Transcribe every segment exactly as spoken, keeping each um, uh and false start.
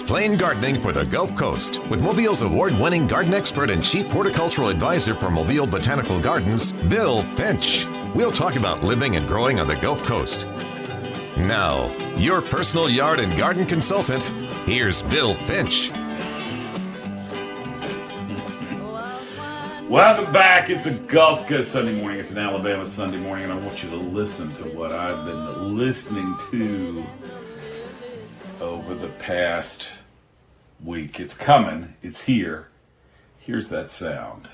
Explain Gardening for the Gulf Coast with Mobile's award-winning garden expert and chief horticultural advisor for Mobile Botanical Gardens, Bill Finch. We'll talk about living and growing on the Gulf Coast. Now, your personal yard and garden consultant, here's Bill Finch. Welcome back. It's a Gulf Coast Sunday morning. It's an Alabama Sunday morning, and I want you to listen to what I've been listening to over the past week. It's coming. It's here. Here's that sound.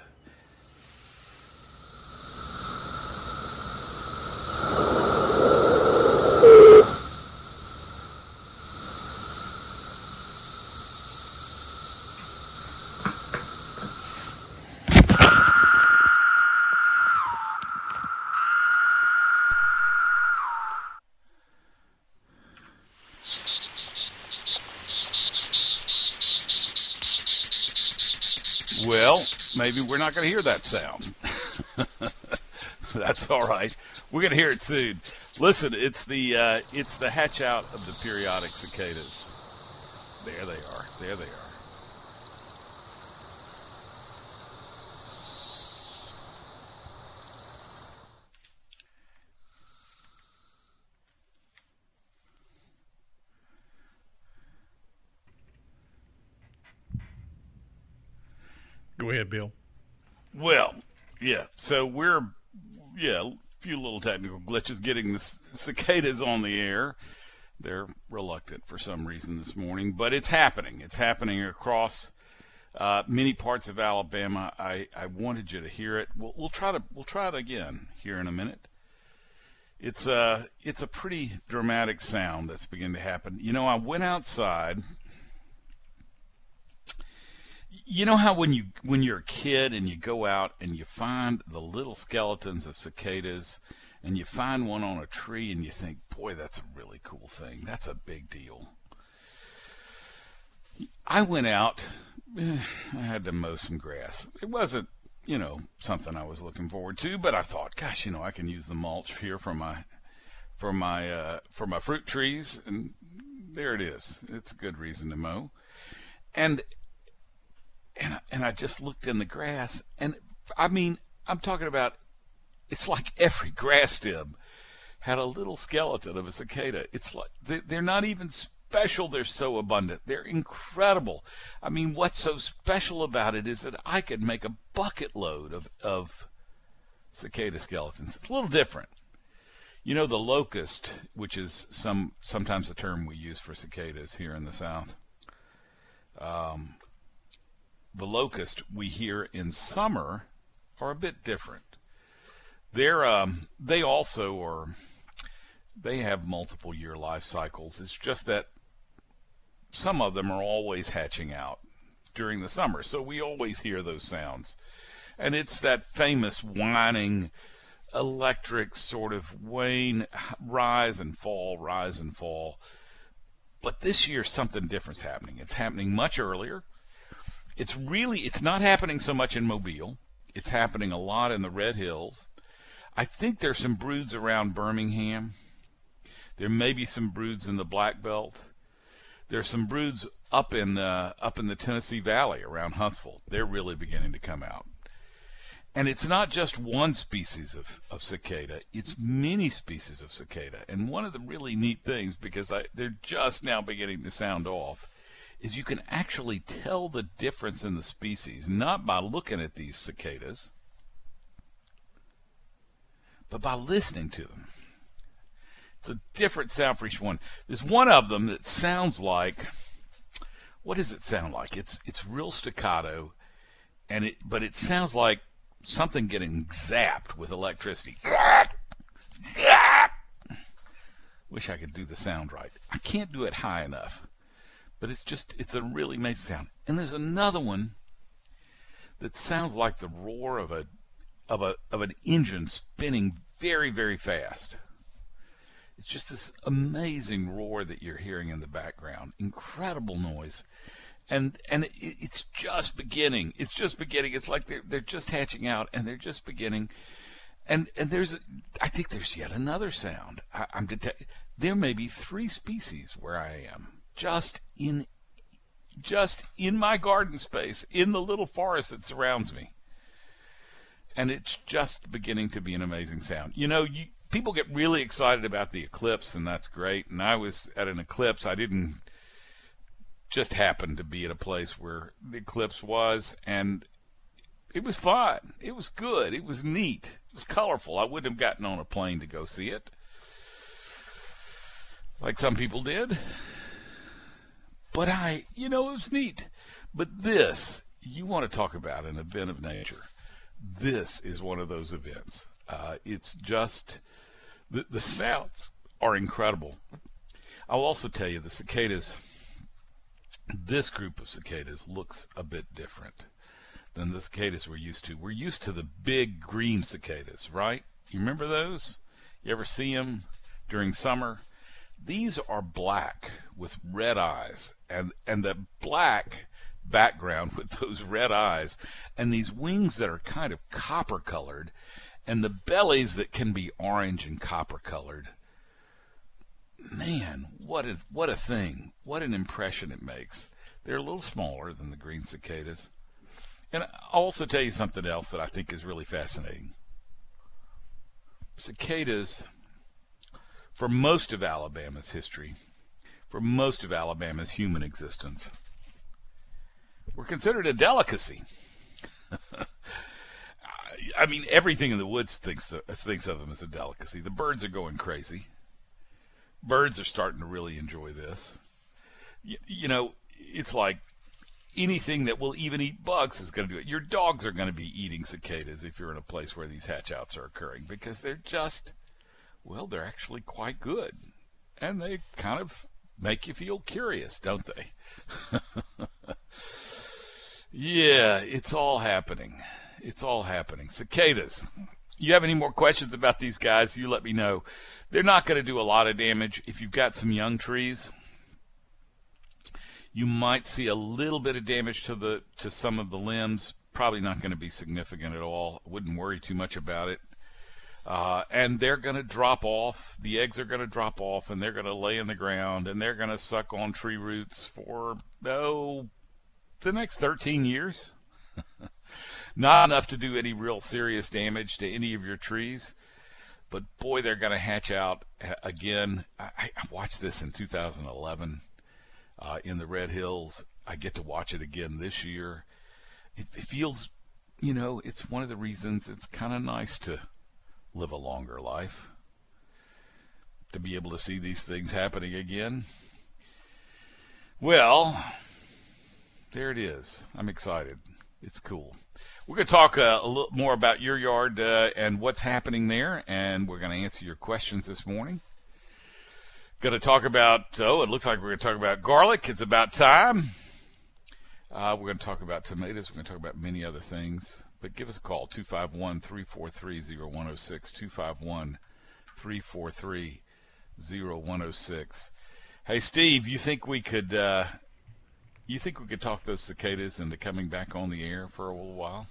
Well, maybe we're not going to hear that sound. That's all right. We're going to hear it soon. Listen, it's the uh, it's the hatch out of the periodic cicadas. There they are. There they are. Go ahead, Bill. Well, yeah, so we're, yeah, a few little technical glitches getting the cicadas on the air. They're reluctant for some reason this morning, but it's happening. It's happening across uh, many parts of Alabama. I, I wanted you to hear it. We'll, we'll try to we'll try it again here in a minute. It's a it's a pretty dramatic sound that's beginning to happen. You know, I went outside. You know how when you when you're a kid and you go out and you find the little skeletons of cicadas and you find one on a tree and you think, boy, that's a really cool thing. That's a big deal. I went out. I had to mow some grass. It wasn't, you know, something I was looking forward to, but I thought, gosh, you know, I can use the mulch here for my for my uh, for my fruit trees, and there it is. It's a good reason to mow. And And, and I just looked in the grass, and I mean, I'm talking about, it's like every grass stem had a little skeleton of a cicada. It's like, they're not even special, they're so abundant. They're incredible. I mean, what's so special about it is that I could make a bucket load of, of cicada skeletons. It's a little different. You know, the locust, which is some sometimes the term we use for cicadas here in the South, um, the locust we hear in summer are a bit different. They're um, they also are they have multiple year life cycles. It's just that some of them are always hatching out during the summer, so we always hear those sounds. And it's that famous whining, electric sort of wane, rise and fall, rise and fall. But this year something different's happening. It's happening much earlier. It's really, it's not happening so much in Mobile. It's happening a lot in the Red Hills. I think there's some broods around Birmingham. There may be some broods in the Black Belt. There's some broods up in uh, up in the Tennessee Valley around Huntsville. They're really beginning to come out. And it's not just one species of, of cicada. It's many species of cicada. And one of the really neat things, because I, they're just now beginning to sound off, is you can actually tell the difference in the species, not by looking at these cicadas, but by listening to them. It's a different sound for each one. There's one of them that sounds like, what does it sound like? It's it's real staccato, and it but it sounds like something getting zapped with electricity. Wish I could do the sound right. I can't do it high enough. But it's just, it's a really amazing sound. And there's another one that sounds like the roar of a of a of an engine spinning very, very fast. It's just this amazing roar that you're hearing in the background. Incredible noise. And and it, it's just beginning. It's just beginning. It's like they're they're just hatching out, and they're just beginning. And and there's, I think there's yet another sound. I, I'm detect- there may be three species where I am. Just in just in my garden space, in the little forest that surrounds me. And it's just beginning to be an amazing sound. You know, you, people get really excited about the eclipse, and that's great. And I was at an eclipse. I didn't just happen to be at a place where the eclipse was, and it was fun. It was good. It was neat. It was colorful. I wouldn't have gotten on a plane to go see it, like some people did. But I, you know, it was neat. But this, you want to talk about an event of nature. This is one of those events. Uh, it's just, the, the sounds are incredible. I'll also tell you, the cicadas, this group of cicadas looks a bit different than the cicadas we're used to. We're used to the big green cicadas, right? You remember those? You ever see them during summer? These are black with red eyes, and, and the black background with those red eyes, and these wings that are kind of copper colored, and the bellies that can be orange and copper colored. Man, what a, what a thing. What an impression it makes. They're a little smaller than the green cicadas. And I'll also tell you something else that I think is really fascinating. Cicadas, for most of Alabama's history, for most of Alabama's human existence, were considered a delicacy. I mean, everything in the woods thinks, the, thinks of them as a delicacy. The birds are going crazy. Birds are starting to really enjoy this. You, you know, it's like anything that will even eat bugs is going to do it. Your dogs are going to be eating cicadas if you're in a place where these hatch-outs are occurring, because they're just, well, they're actually quite good. And they kind of make you feel curious, don't they? Yeah, it's all happening. It's all happening. Cicadas. You have any more questions about these guys, you let me know. They're not going to do a lot of damage. If you've got some young trees, you might see a little bit of damage to the to some of the limbs. Probably not going to be significant at all. Wouldn't worry too much about it. Uh, and they're going to drop off. The eggs are going to drop off, and they're going to lay in the ground, and they're going to suck on tree roots for, oh, the next thirteen years. Not enough to do any real serious damage to any of your trees. But, boy, they're going to hatch out again. I, I watched this in two thousand eleven. Uh, in the Red Hills. I get to watch it again this year. It, it feels, you know, it's one of the reasons it's kind of nice to live a longer life, to be able to see these things happening again. Well, there it is. I'm excited. It's cool. We're going to talk uh, a little more about your yard uh, and what's happening there, and we're going to answer your questions this morning. Going to talk about, oh, it looks like we're going to talk about garlic. It's about time. Uh, we're going to talk about tomatoes. We're going to talk about many other things. But give us a call, two five one, three four three, zero one zero six, two five one, three four three, zero one zero six. Hey, Steve, you think we could, uh, you think we could talk those cicadas into coming back on the air for a little while?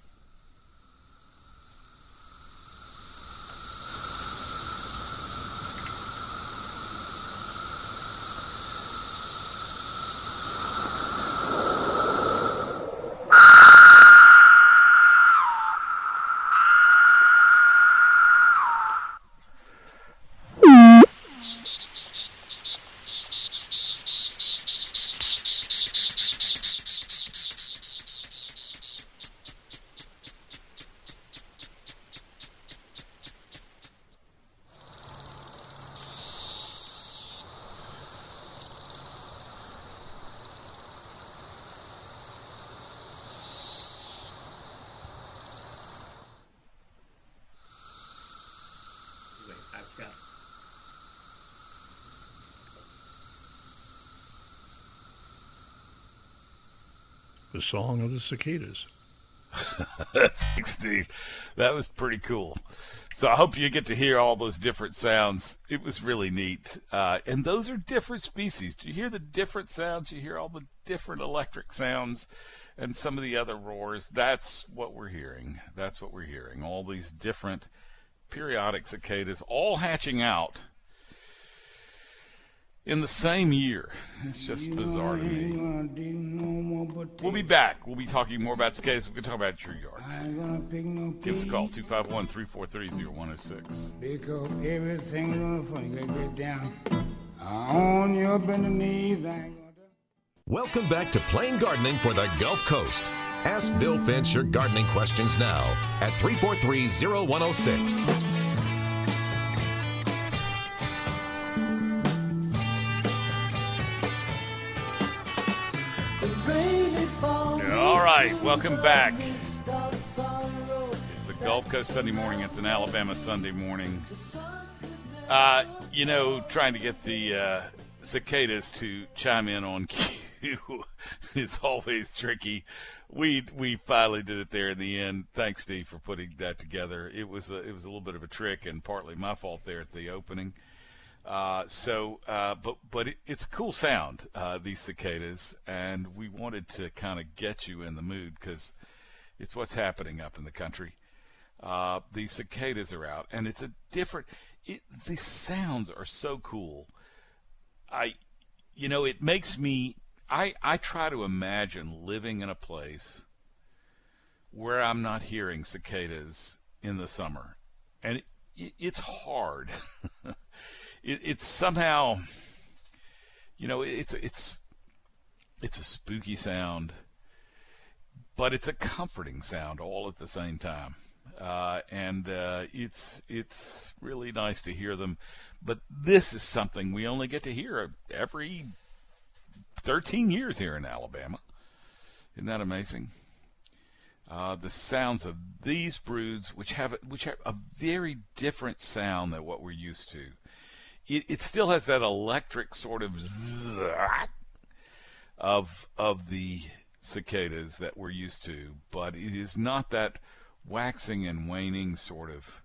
The song of the cicadas. Thanks, Steve. That was pretty cool. So I hope you get to hear all those different sounds. It was really neat. Uh, and those are different species. Do you hear the different sounds? You hear all the different electric sounds and some of the other roars. That's what we're hearing. That's what we're hearing. All these different periodic cicadas all hatching out. in the same year. It's just bizarre to me. We'll be back. We'll be talking more about cicadas. We can talk about your yards. Give us a call, two five one, three four three, zero one zero six. Because everything's on the phone. You gotta get down on your bending knees. Welcome back to Plain Gardening for the Gulf Coast. Ask Bill Finch your gardening questions now at three four three, zero one zero six. All right, welcome back. It's a Gulf Coast Sunday morning. It's an Alabama Sunday morning. Uh, you know, trying to get the uh, cicadas to chime in on cue is always tricky. We we finally did it there in the end. Thanks, Steve, for putting that together. It was a, it was a little bit of a trick and partly my fault there at the opening. Uh, so, uh, but, but it, it's a cool sound, uh, these cicadas, and we wanted to kind of get you in the mood because it's what's happening up in the country. Uh, these cicadas are out, and it's a different, it, these sounds are so cool. I, you know, it makes me, I, I try to imagine living in a place where I'm not hearing cicadas in the summer, and it, it, it's hard. It, it's somehow, you know, it's it's it's a spooky sound, but it's a comforting sound all at the same time, uh, and uh, it's it's really nice to hear them. But this is something we only get to hear every thirteen years here in Alabama. Isn't that amazing? Uh, the sounds of these broods, which have which have a very different sound than what we're used to. It, it still has that electric sort of zzz of of the cicadas that we're used to, but it is not that waxing and waning sort of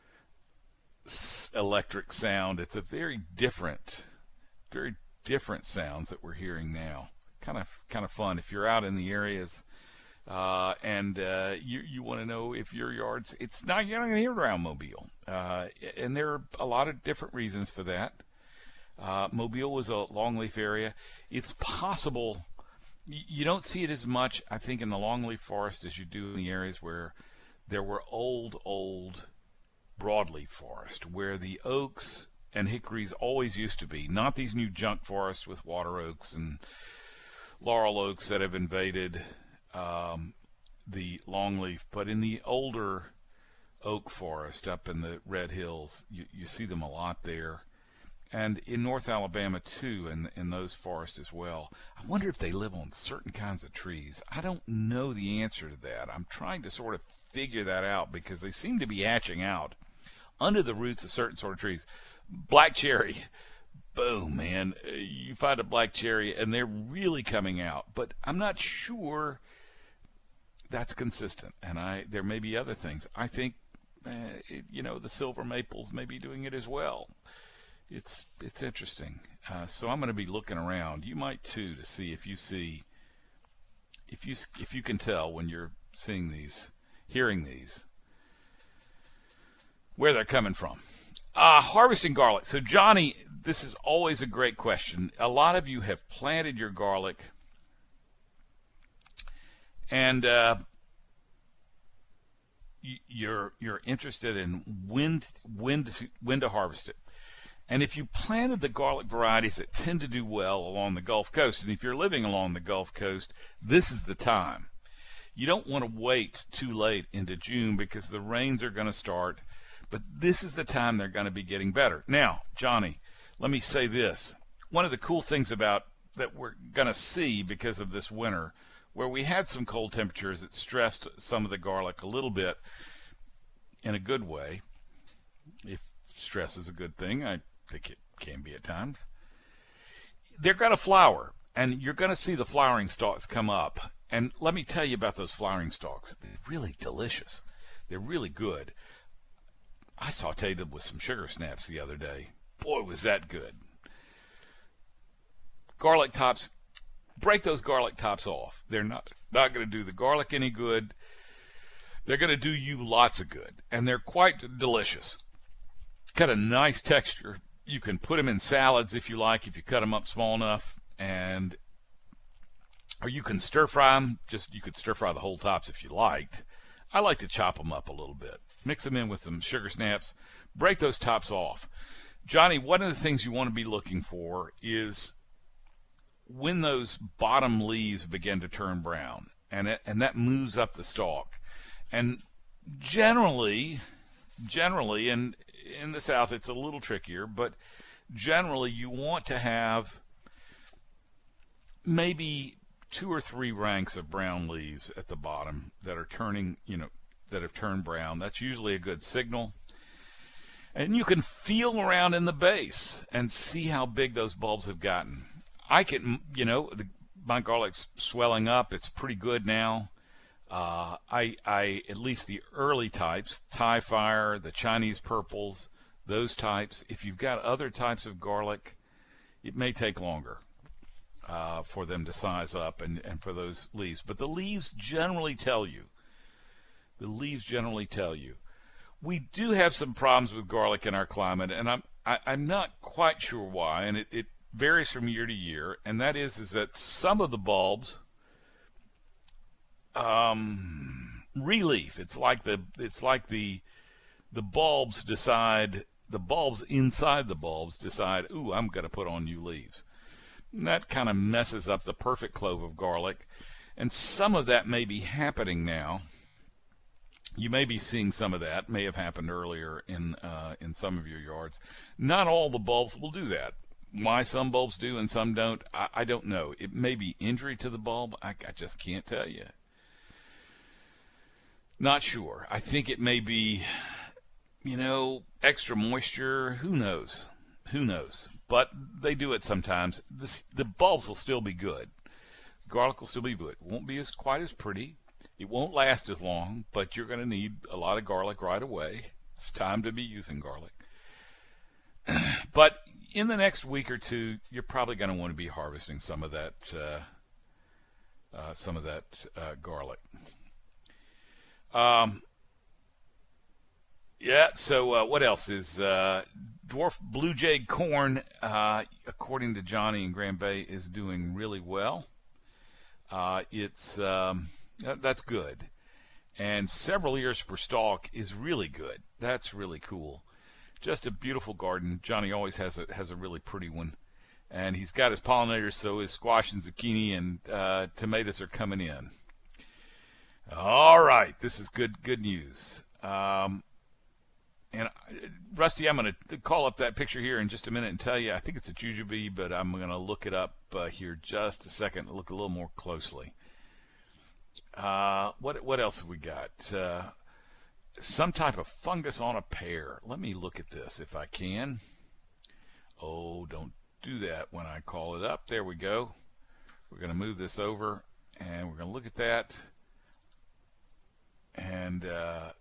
electric sound. It's a very different, very different sounds that we're hearing now. Kind of kind of fun if you're out in the areas. Uh, and uh, you you want to know if your yard's, it's not, you're not going to hear it around Mobile. Uh, and there are a lot of different reasons for that. Uh, Mobile was a longleaf area. It's possible, you don't see it as much, I think, in the longleaf forest as you do in the areas where there were old, old broadleaf forest, where the oaks and hickories always used to be, not these new junk forests with water oaks and laurel oaks that have invaded Um, the longleaf, but in the older oak forest up in the Red Hills, you, you see them a lot there, and in North Alabama too, and in, in those forests as well. I wonder if they live on certain kinds of trees. I don't know the answer to that. I'm trying to sort of figure that out because they seem to be hatching out under the roots of certain sort of trees. Black cherry. Boom, man. You find a black cherry and they're really coming out, but I'm not sure that's consistent, and I there may be other things. I think, uh, it, you know, the silver maples may be doing it as well. It's it's interesting. Uh, so I'm going to be looking around. You might too, to see if you see, if you if you can tell when you're seeing these, hearing these, where they're coming from. Uh, harvesting garlic. So Johnny, this is always a great question. A lot of you have planted your garlic, and uh, you're you're interested in when when to, when to harvest it. And if you planted the garlic varieties that tend to do well along the Gulf Coast, and if you're living along the Gulf Coast, this is the time. You don't want to wait too late into June because the rains are going to start, but this is the time they're going to be getting better. Now, Johnny, let me say this. One of the cool things about that we're going to see because of this winter, where we had some cold temperatures that stressed some of the garlic a little bit in a good way, if stress is a good thing, I think it can be at times, they're going to flower, and you're going to see the flowering stalks come up. And let me tell you about those flowering stalks. They're really delicious. They're really good. I sauteed them with some sugar snaps the other day. Boy, was that good. Garlic tops, break those garlic tops off. They're not, not going to do the garlic any good. They're going to do you lots of good, and they're quite delicious. Got a nice texture. You can put them in salads if you like, if you cut them up small enough, and or you can stir fry them. Just you could stir fry the whole tops if you liked. I like to chop them up a little bit, mix them in with some sugar snaps, break those tops off. Johnny, one of the things you want to be looking for is when those bottom leaves begin to turn brown, and it, and that moves up the stalk. And generally, generally, and in the South it's a little trickier, but generally you want to have maybe two or three ranks of brown leaves at the bottom that are turning, you know, that have turned brown. That's usually a good signal. And you can feel around in the base and see how big those bulbs have gotten. I can, you know, the, my garlic's swelling up. It's pretty good now. Uh, I, I, at least the early types, Thai Fire, the Chinese purples, those types. If you've got other types of garlic, it may take longer uh, for them to size up and, and for those leaves. But the leaves generally tell you. The leaves generally tell you. We do have some problems with garlic in our climate, and I'm I, I'm not quite sure why, and it, it varies from year to year. And that is is that some of the bulbs um, relief. It's like the it's like the the bulbs decide the bulbs inside the bulbs decide. Ooh, I'm going to put on new leaves. And that kind of messes up the perfect clove of garlic, and some of that may be happening now. You may be seeing some of that. May have happened earlier in uh, in some of your yards. Not all the bulbs will do that. Why some bulbs do and some don't, I, I don't know. It may be injury to the bulb. I, I just can't tell you. Not sure. I think it may be, you know, extra moisture. Who knows? Who knows? But they do it sometimes. This, the bulbs will still be good. Garlic will still be good. It won't be as quite as pretty. It won't last as long, but you're going to need a lot of garlic right away. It's time to be using garlic. But in the next week or two, you're probably going to want to be harvesting some of that, uh, uh, some of that uh, garlic. Um, yeah. So uh, what else is uh, dwarf blue jay corn? Uh, according to Johnny in Grand Bay, is doing really well. Uh, it's um, That's good. And several ears per stalk is really good. That's really cool. Just a beautiful garden. Johnny always has a has a really pretty one. And he's got his pollinators, so his squash and zucchini and uh, tomatoes are coming in. All right. This is good good news. Um, and Rusty, I'm going to call up that picture here in just a minute and tell you. I think it's a jujube, but I'm going to look it up uh, here just a second and look a little more closely. Uh, what what else have we got? Uh, some type of fungus on a pear. Let me look at this if I can. Oh, don't do that when I call it up. There we go. We're going to move this over, and we're going to look at that. And uh,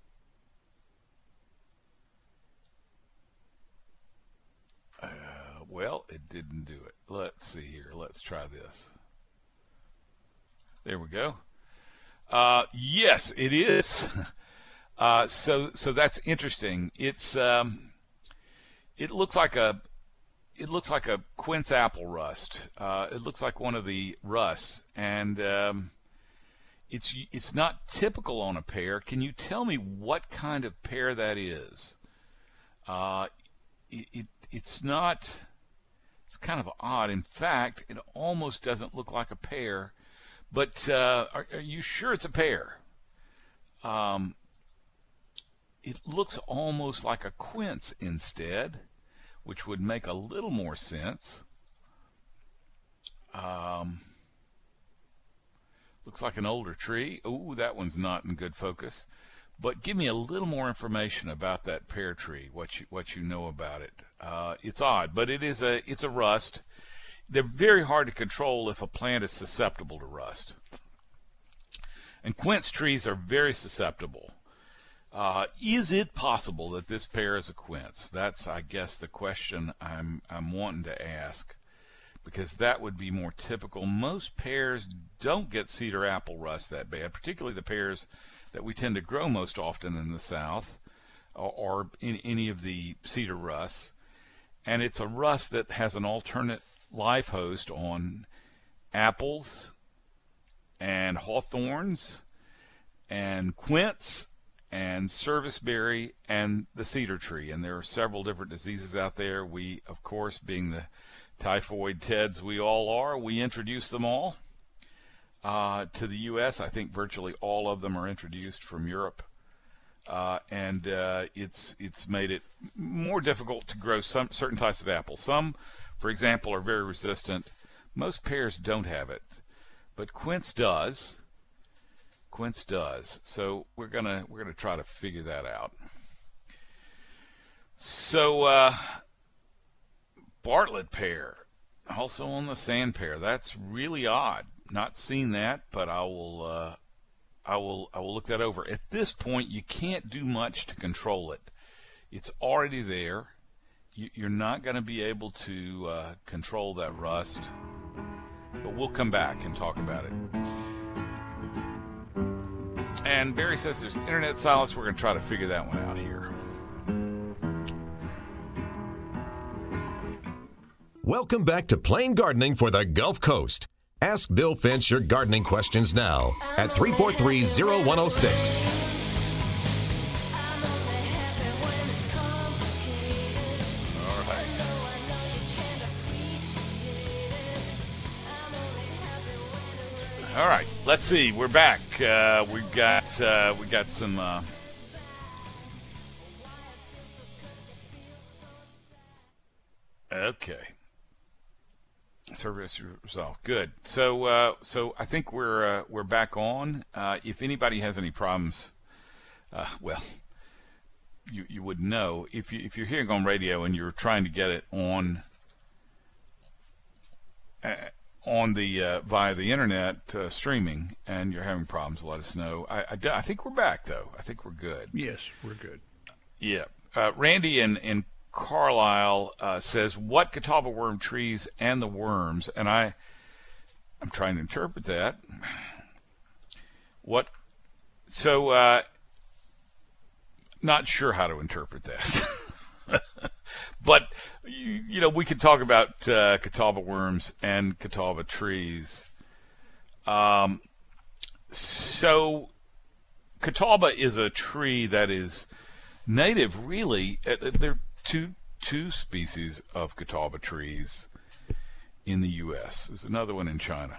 uh, well, it didn't do it. Let's see here. Let's try this. There we go. Uh, yes, it is. Uh, so, so that's interesting. It's, um, it looks like a, it looks like a quince apple rust. Uh, it looks like one of the rusts, and um, it's, it's not typical on a pear. Can you tell me what kind of pear that is? Uh, it, it, it's not. It's kind of odd. In fact, it almost doesn't look like a pear. But uh, are, are you sure it's a pear? Um, it looks almost like a quince instead, which would make a little more sense. Um, looks like an older tree. Ooh, that one's not in good focus. But give me a little more information about that pear tree. What you what you know about it? Uh, it's odd, but it is a it's a rust. They're very hard to control if a plant is susceptible to rust. And quince trees are very susceptible. Uh, is it possible that this pear is a quince? That's, I guess, the question I'm I'm wanting to ask, because that would be more typical. Most pears don't get cedar apple rust that bad, particularly the pears that we tend to grow most often in the South, or, or in any of the cedar rusts. And it's a rust that has an alternate life host on apples and hawthorns and quince and serviceberry and the cedar tree. And there are several different diseases out there. We, of course, being the typhoid Teds we all are, we introduce them all uh, to the U S I think virtually all of them are introduced from Europe. Uh, and uh, it's it's made it more difficult to grow some certain types of apples. Some, for example, are very resistant. Most pears don't have it, but quince does. Quince does. So we're gonna we're gonna try to figure that out. So uh, Bartlett pear, also on the sand pear. That's really odd. Not seen that, but I will. Uh, I will I will look that over. At this point, you can't do much to control it. It's already there. You, you're not going to be able to uh, control that rust. But we'll come back and talk about it. And Barry says there's internet silence. We're going to try to figure that one out here. Welcome back to Plain Gardening for the Gulf Coast. Ask Bill Finch your gardening questions now at three four three, zero one zero six. All right. All right. Let's see. We're back. Uh, we've got uh, we got some. Uh, okay. Service resolved. Good. So, uh, so I think we're uh, we're back on. Uh, if anybody has any problems, uh, well, you you would know if you if you're hearing on radio and you're trying to get it on uh, on the uh, via the internet uh, streaming, and you're having problems. Let us know. I, I I think we're back though. I think we're good. Yes, we're good. Yeah. Uh, Randy and and. Carlisle uh, says, what Catawba worm trees and the worms? And I, I'm trying to interpret that. What? So, uh, not sure how to interpret that. But, you, you know, we could talk about uh, Catawba worms and Catawba trees. Um, so, Catawba is a tree that is native, really. Uh, they're Two two species of Catawba trees in the U S There's another one in China.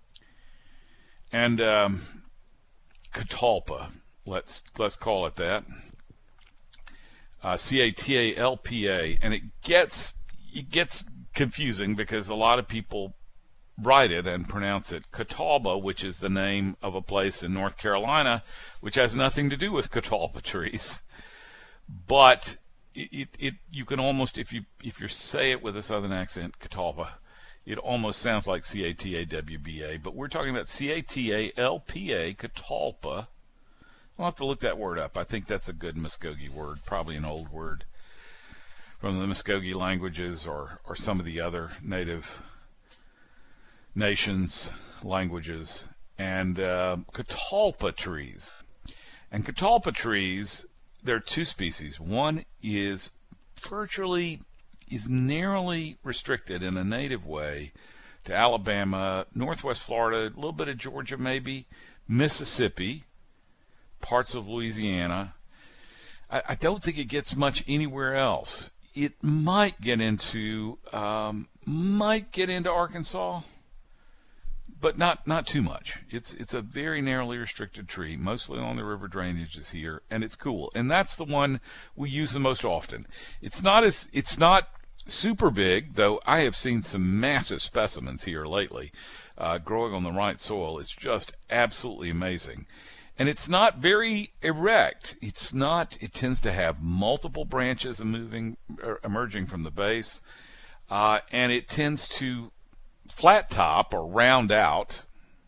And um, Catalpa, let's let's call it that. Uh, C A T A L P A, and it gets it gets confusing because a lot of people write it and pronounce it Catawba, which is the name of a place in North Carolina, which has nothing to do with Catalpa trees, but It, it it you can almost, if you if you say it with a southern accent, Catawba, it almost sounds like C A T A W B A, but we're talking about C A T A L P A, Catalpa. I'll have to look that word up. I think that's a good Muskogee word, probably an old word from the Muskogee languages or or some of the other native nations' languages. And uh, Catalpa trees, and Catalpa trees. There are two species. One is virtually, is narrowly restricted in a native way to Alabama, northwest Florida, a little bit of Georgia maybe, Mississippi, parts of Louisiana. I, I don't think it gets much anywhere else. It might get into, um, might get into Arkansas, but not not too much. It's it's a very narrowly restricted tree, mostly along the river drainages here, and it's cool. And that's the one we use the most often. It's not as it's not super big, though. I have seen some massive specimens here lately, uh, growing on the right soil. It's just absolutely amazing. And it's not very erect. It's not. It tends to have multiple branches moving, er, emerging from the base, uh, and it tends to flat top or round out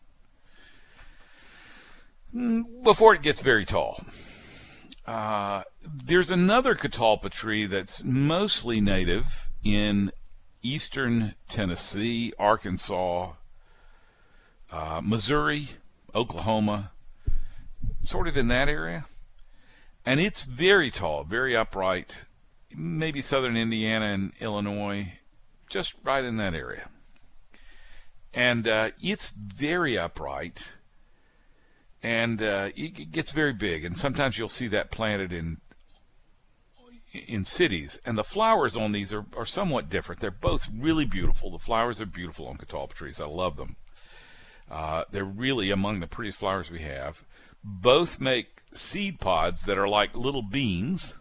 before it gets very tall. Uh, there's another catalpa tree that's mostly native in eastern Tennessee, Arkansas, uh, Missouri, Oklahoma, sort of in that area. And it's very tall, very upright. maybe southern Indiana and Illinois, just right in that area. And uh, it's very upright, and uh, it gets very big. And sometimes you'll see that planted in in cities. And the flowers on these are, are somewhat different. They're both really beautiful. The flowers are beautiful on catalpa trees. I love them. Uh, they're really among the prettiest flowers we have. Both make seed pods that are like little beans.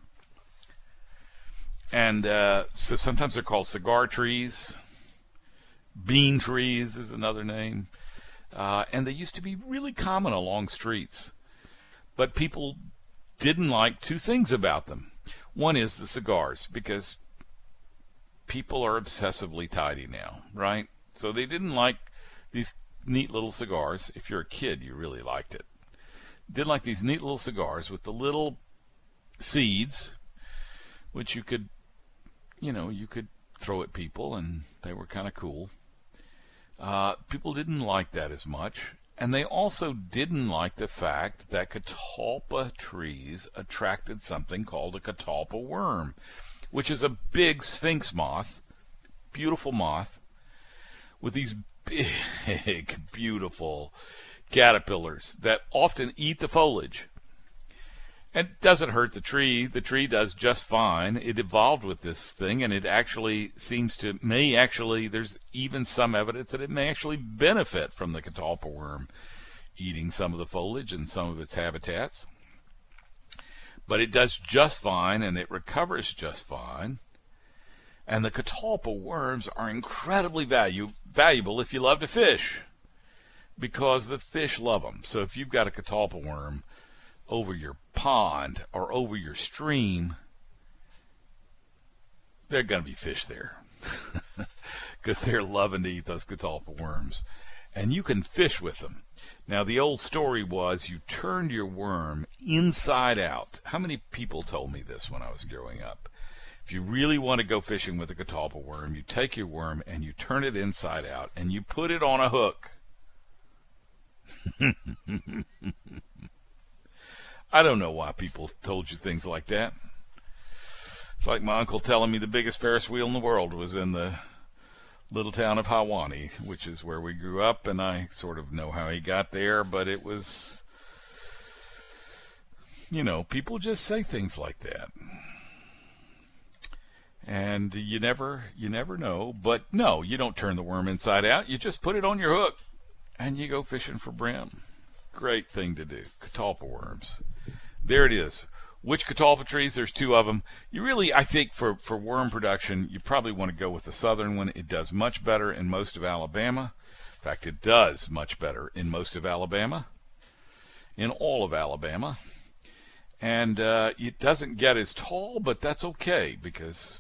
And uh, so sometimes they're called cigar trees. Bean trees is another name. Uh, and they used to be really common along streets. But people didn't like two things about them. One is the cigars, because people are obsessively tidy now, right? So they didn't like these neat little cigars. If you're a kid, you really liked it. Did like these neat little cigars with the little seeds, which you could, you know, you could throw at people, and they were kind of cool. Uh, people didn't like that as much, and they also didn't like the fact that catalpa trees attracted something called a catalpa worm, which is a big sphinx moth, beautiful moth, with these big, beautiful caterpillars that often eat the foliage. It doesn't hurt the tree. The tree does just fine. It evolved with this thing, and it actually seems to, may actually, there's even some evidence that it may actually benefit from the catalpa worm eating some of the foliage and some of its habitats. But it does just fine, and it recovers just fine. And the catalpa worms are incredibly value, valuable if you love to fish, because the fish love them. So if you've got a catalpa worm over your pond or over your stream, there are going to be fish there because they're loving to eat those catalpa worms. And you can fish with them. Now, the old story was you turned your worm inside out. How many people told me this when I was growing up? If you really want to go fishing with a catalpa worm, you take your worm and you turn it inside out and you put it on a hook. I don't know why people told you things like that. It's like my uncle telling me the biggest Ferris wheel in the world was in the little town of Hawanee, which is where we grew up, and I sort of know how he got there, but it was, you know, people just say things like that. And you never, you never know. But no, you don't turn the worm inside out. You just put it on your hook, and you go fishing for brim. Great thing to do. Catalpa worms. There it is. Which catalpa trees? There's two of them. You really, I think, for, for worm production, you probably want to go with the southern one. It does much better in most of Alabama. In fact, it does much better in most of Alabama, in all of Alabama. And uh, it doesn't get as tall, but that's okay, because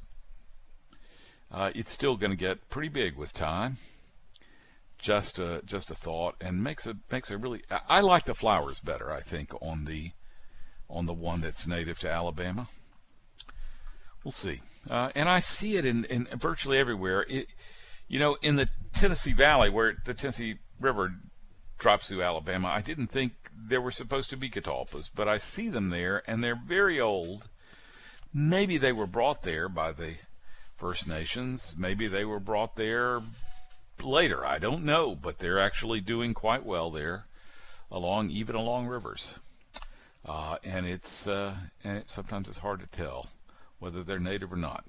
uh, it's still going to get pretty big with time. Just a, just a thought, and makes a makes a really. I like the flowers better, I think, on the on the one that's native to Alabama. We'll see, uh, and I see it in, in virtually everywhere. It, you know, in the Tennessee Valley, where the Tennessee River drops through Alabama, I didn't think there were supposed to be catalpas, but I see them there, and they're very old. Maybe they were brought there by the First Nations. Maybe they were brought there later, I don't know, but they're actually doing quite well there, along even along rivers, uh, and it's uh, and it, sometimes it's hard to tell whether they're native or not.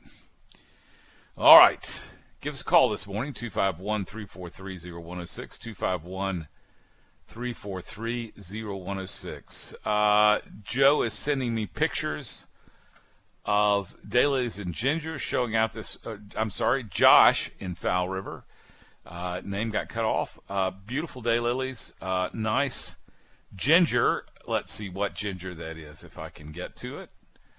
All right, give us a call this morning, two five one, three four three, zero one zero six, two five one, three four three, zero one zero six. Uh, Joe is sending me pictures of daylilies and gingers showing out this. Uh, I'm sorry, Josh in Fowl River. Uh, name got cut off. Uh, beautiful daylilies. Uh, nice ginger. Let's see what ginger that is, if I can get to it.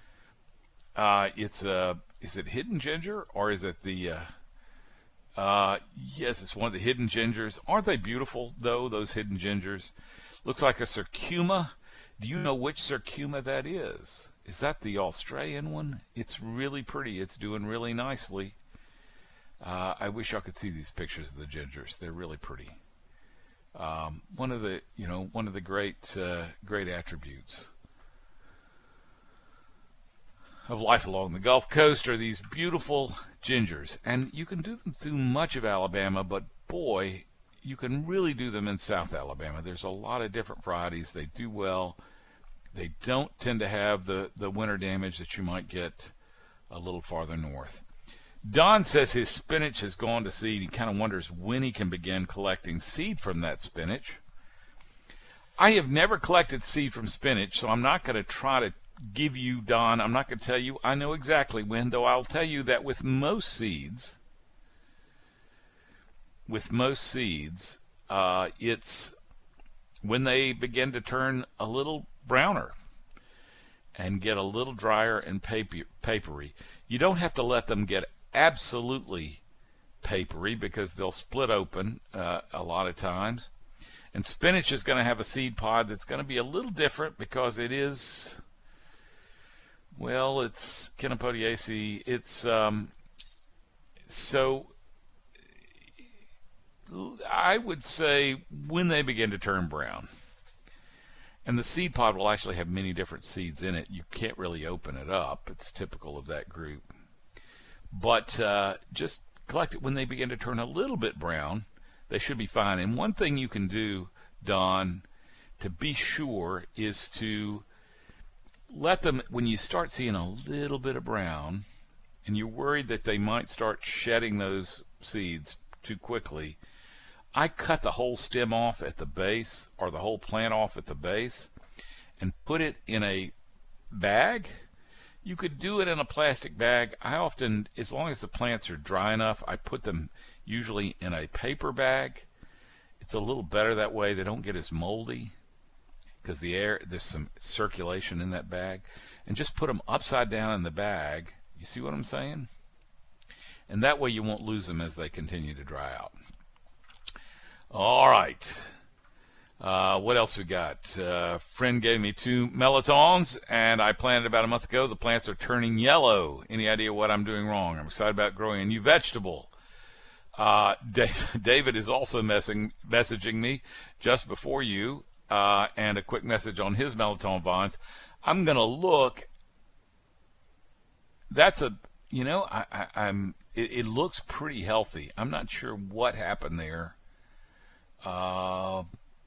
Uh, it's a. Is it hidden ginger, or is it the? Uh, uh, yes, it's one of the hidden gingers. Aren't they beautiful though? Those hidden gingers. Looks like a curcuma. Do you know which curcuma that is? Is that the Australian one? It's really pretty. It's doing really nicely. Uh, I wish I could see these pictures of the gingers. They're really pretty. Um, one of the, you know, one of the great, uh, great attributes of life along the Gulf Coast are these beautiful gingers. And you can do them through much of Alabama, but boy, you can really do them in South Alabama. There's a lot of different varieties. They do well. They don't tend to have the, the winter damage that you might get a little farther north. Don says his spinach has gone to seed. He kind of wonders when he can begin collecting seed from that spinach. I have never collected seed from spinach, so I'm not going to try to give you, Don, I'm not going to tell you I know exactly when, though I'll tell you that with most seeds, with most seeds, uh, it's when they begin to turn a little browner and get a little drier and paper, papery. You don't have to let them get absolutely papery because they'll split open uh, a lot of times. And spinach is going to have a seed pod that's going to be a little different because it is, well, it's Chenopodiaceae. It's, um, so I would say when they begin to turn brown. And the seed pod will actually have many different seeds in it. You can't really open it up. It's typical of that group. But uh, just collect it when they begin to turn a little bit brown. They should be fine. And one thing you can do, Don, to be sure is to let them, when you start seeing a little bit of brown, and you're worried that they might start shedding those seeds too quickly, I cut the whole stem off at the base, or the whole plant off at the base, and put it in a bag. You could do it in a plastic bag. I often, as long as the plants are dry enough, I put them usually in a paper bag. It's a little better that way. They don't get as moldy because the air, there's some circulation in that bag. And just put them upside down in the bag. You see what I'm saying? And that way you won't lose them as they continue to dry out. All right. Uh, what else we got? Uh, friend gave me two melitons, and I planted about a month ago. The plants are turning yellow. Any idea what I'm doing wrong? I'm excited about growing a new vegetable. Uh, Dave, David is also messing, messaging me just before you, uh, and a quick message on his melitone vines. I'm going to look. That's a, you know, I, I, I'm. It, it looks pretty healthy. I'm not sure what happened there. Uh,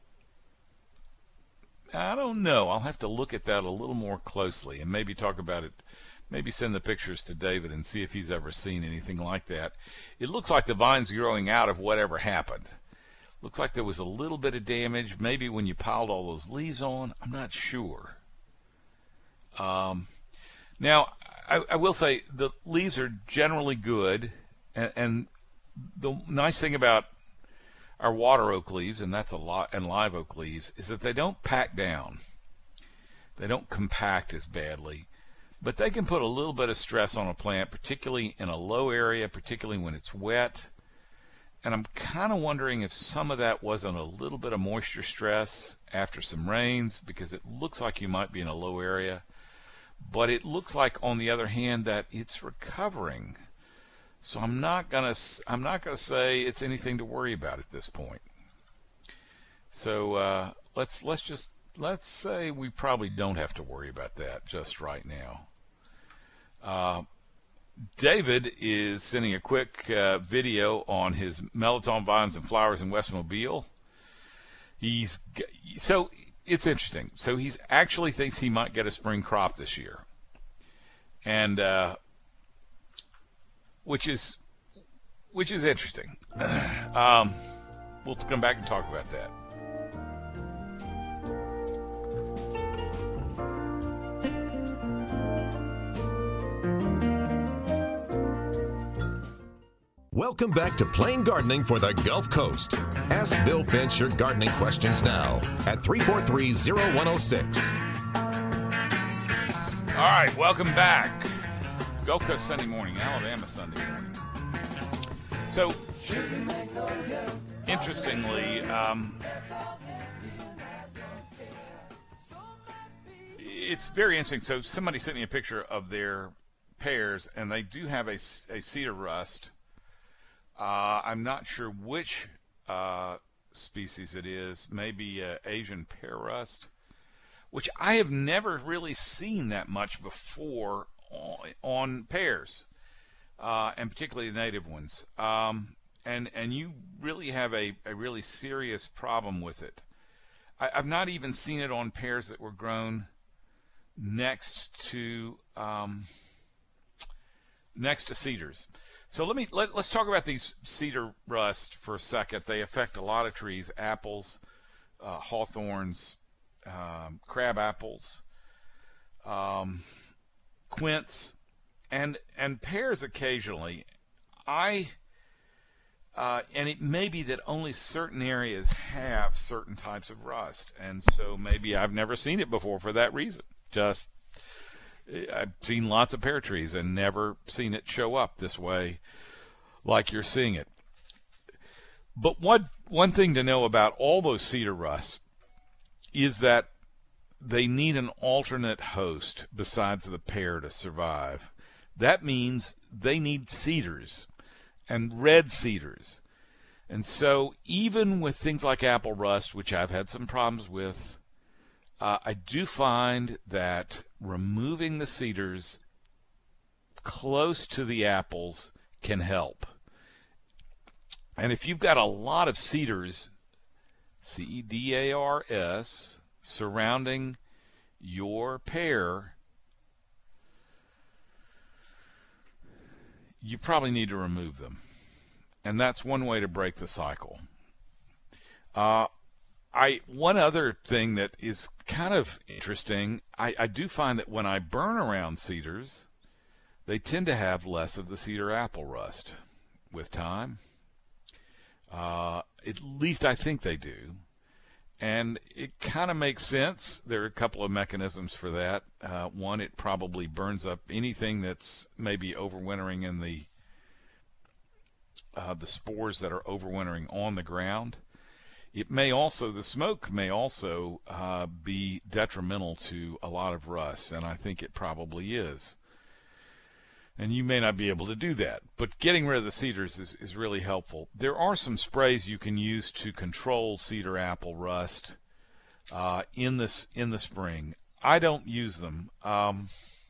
I don't know. I'll have to look at that a little more closely and maybe talk about it. Maybe send the pictures to David and see if he's ever seen anything like that. It looks like the vine's growing out of whatever happened. Looks like there was a little bit of damage, maybe when you piled all those leaves on. I'm not sure. Um, now, I, I will say the leaves are generally good, and, and the nice thing about our water oak leaves, and that's a lot, and live oak leaves, is that they don't pack down. They don't compact as badly. But they can put a little bit of stress on a plant, particularly in a low area, particularly when it's wet. And I'm kind of wondering if some of that wasn't a little bit of moisture stress after some rains, because it looks like you might be in a low area. But it looks like, on the other hand, that it's recovering. So I'm not gonna I'm not gonna say it's anything to worry about at this point. So uh, let's let's just let's say we probably don't have to worry about that just right now. Uh, David is sending a quick uh, video on his melitone vines and flowers in West Mobile. He's so it's interesting. So he's actually thinks he might get a spring crop this year, and uh, which is which is interesting. um, we'll come back and talk about that. Welcome back to Plain Gardening for the Gulf Coast. Ask Bill Finch your gardening questions now at three four three, zero one zero six. All right, welcome back. Gulf Coast Sunday morning, Alabama Sunday morning. So, interestingly, um, it's very interesting. So somebody sent me a picture of their pears, and they do have a, a cedar rust. Uh, I'm not sure which uh, species it is. Maybe uh, Asian pear rust, which I have never really seen that much before on, on pears, uh, and particularly the native ones. Um, and and you really have a, a really serious problem with it. I, I've not even seen it on pears that were grown next to um, next to cedars. So let me let, let's talk about these cedar rust for a second. They affect a lot of trees: apples, uh, hawthorns, um, crab apples, um, quince, and and pears occasionally. I uh, and it may be that only certain areas have certain types of rust, and so maybe I've never seen it before for that reason. Just I've seen lots of pear trees and never seen it show up this way like you're seeing it. But one one thing to know about all those cedar rusts is that they need an alternate host besides the pear to survive. That means they need cedars, and red cedars. And so even with things like apple rust, which I've had some problems with, uh, I do find that removing the cedars close to the apples can help. And if you've got a lot of cedars, C E D A R S, surrounding your pear, you probably need to remove them. And that's one way to break the cycle. Uh, I one other thing that is kind of interesting, I, I do find that when I burn around cedars, they tend to have less of the cedar apple rust with time. Uh, at least I think they do. And it kind of makes sense. There are a couple of mechanisms for that. Uh, one, it probably burns up anything that's maybe overwintering in the uh, the spores that are overwintering on the ground. It may also, the smoke may also uh, be detrimental to a lot of rust, and I think it probably is. And you may not be able to do that, but getting rid of the cedars is, is really helpful. There are some sprays you can use to control cedar apple rust uh, in this in the spring. I don't use them. Um,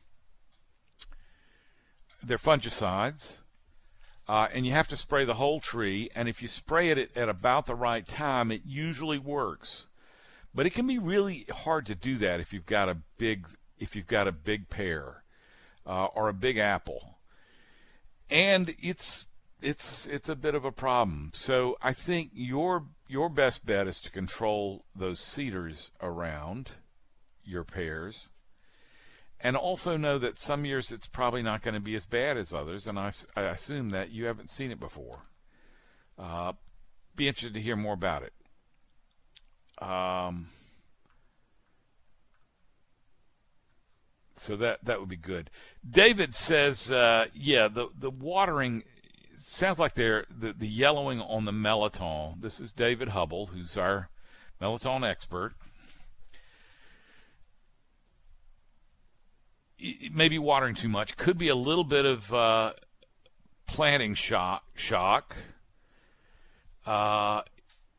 they're fungicides, uh, and you have to spray the whole tree. And if you spray it at, at about the right time, it usually works. But it can be really hard to do that if you've got a big if you've got a big pear. Uh, or a big apple, and it's it's it's a bit of a problem. So I think your your best bet is to control those cedars around your pears, and also know that some years it's probably not going to be as bad as others, and I, I assume that you haven't seen it before. Uh, be interested to hear more about it. Um, So that that would be good. David says, uh, yeah, the the watering sounds like they're the, the yellowing on the melitol. This is David Hubble, who's our melitol expert. It may be watering too much. Could be a little bit of uh, planting shock. shock. Uh,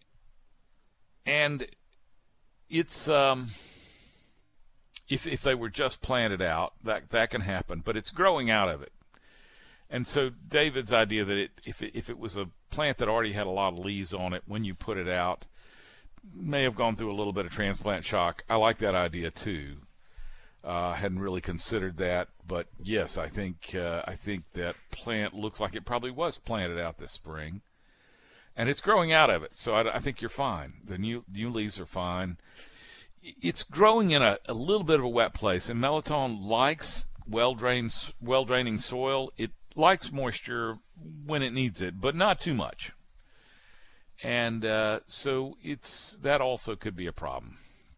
and it's... Um, If if they were just planted out, that that can happen, but it's growing out of it. And so David's idea that it, if it, if it was a plant that already had a lot of leaves on it when you put it out, may have gone through a little bit of transplant shock. I like that idea too. Uh, hadn't really considered that, but yes, I think uh, I think that plant looks like it probably was planted out this spring, and it's growing out of it. So I, I think you're fine. The new new leaves are fine. It's growing in a, a little bit of a wet place, and melitol likes well-drained, well-draining soil. It likes moisture when it needs it, but not too much. And uh, so it's that also could be a problem.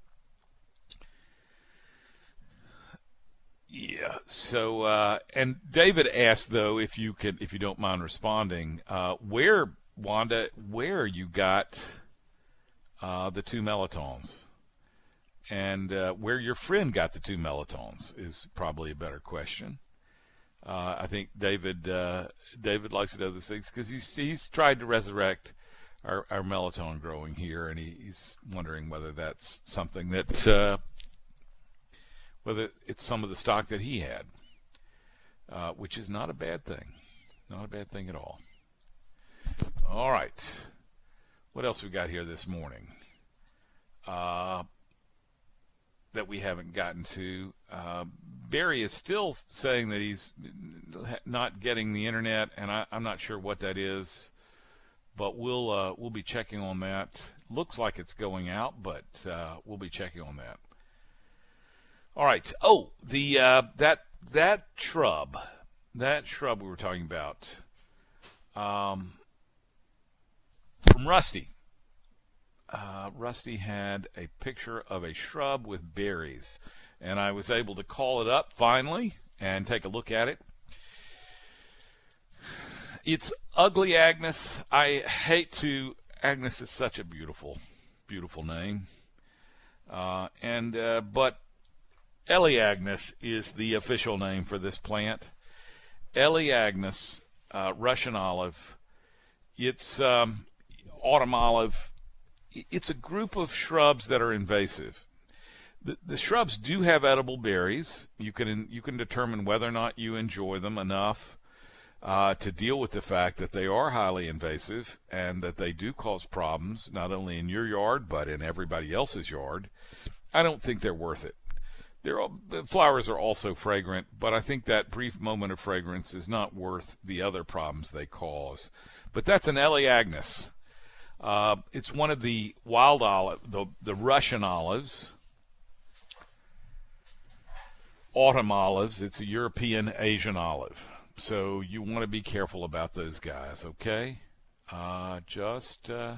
Yeah. So uh, and David asked though, if you could, if you don't mind responding, uh, where Wanda, where you got uh, the two melitons. And uh, where your friend got the two melitons is probably a better question. Uh, I think David uh, David likes to know these things because he's he's tried to resurrect our, our melitone growing here, and he, he's wondering whether that's something that uh, whether it's some of the stock that he had. uh, which is not a bad thing. Not a bad thing at all. All right. What else we got here this morning uh, that we haven't gotten to? Uh, Barry is still saying that he's not getting the internet, and I, I'm not sure what that is, but we'll uh, we'll be checking on that. Looks like it's going out, but uh, we'll be checking on that. All right. Oh, the uh, that that shrub, that shrub we were talking about. Um, from Rusty. Uh, Rusty had a picture of a shrub with berries, and I was able to call it up finally and take a look at it. It's Ugly Agnes. I hate to. Agnes is such a beautiful, beautiful name, uh, and uh, but Elaeagnus is the official name for this plant. Elaeagnus, uh, Russian olive. It's um, autumn olive. It's a group of shrubs that are invasive. The, the shrubs do have edible berries. You can you can determine whether or not you enjoy them enough uh, to deal with the fact that they are highly invasive and that they do cause problems not only in your yard but in everybody else's yard. I don't think they're worth it. They're all, the flowers are also fragrant, but I think that brief moment of fragrance is not worth the other problems they cause. But that's an Elaeagnus. Uh, it's one of the wild olive, the, the Russian olives, autumn olives. It's a European Asian olive. So you want to be careful about those guys, okay? Uh, just uh,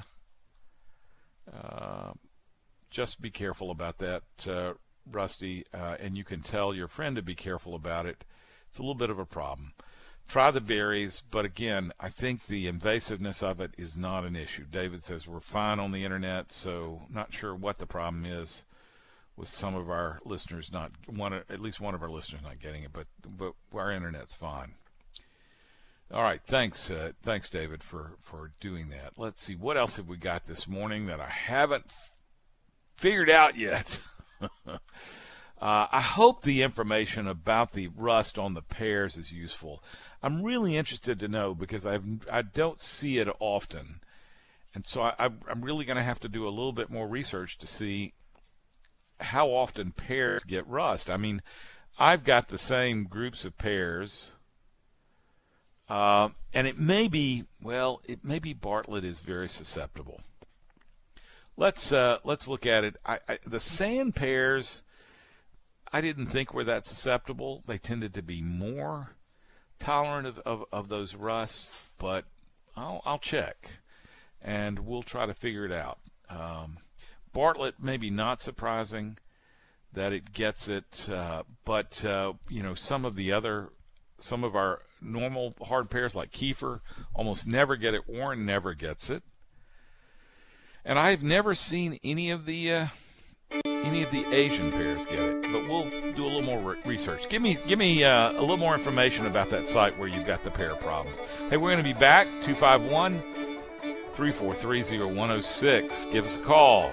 uh, just be careful about that, uh, Rusty, uh, and you can tell your friend to be careful about it. It's a little bit of a problem. Try the berries, but again, I think the invasiveness of it is not an issue. David says we're fine on the internet, so not sure what the problem is with some of our listeners not one, at least one of our listeners not getting it, but but our internet's fine. All right, thanks, uh, thanks, David, for for doing that. Let's see, what else have we got this morning that I haven't figured out yet? uh, I hope the information about the rust on the pears is useful. I'm really interested to know because I've, I don't see it often. And so I, I'm really going to have to do a little bit more research to see how often pears get rust. I mean, I've got the same groups of pears, uh, and it may be, well, it may be Bartlett is very susceptible. Let's uh, let's look at it. I, I, the sand pears, I didn't think were that susceptible. They tended to be more tolerant of, of, of those rusts, but I'll, I'll check, and we'll try to figure it out. Um, Bartlett, maybe not surprising that it gets it, uh, but uh, you know, some of the other, some of our normal hard pears like Kiefer almost never get it. Warren never gets it. And I've never seen any of the uh, any of the Asian pears get it, but we'll do a little more re- research. Give me give me uh, a little more information about that site where you've got the pear problems. Hey, we're going to be back. two five one, three four three, zero one zero six. Give us a call.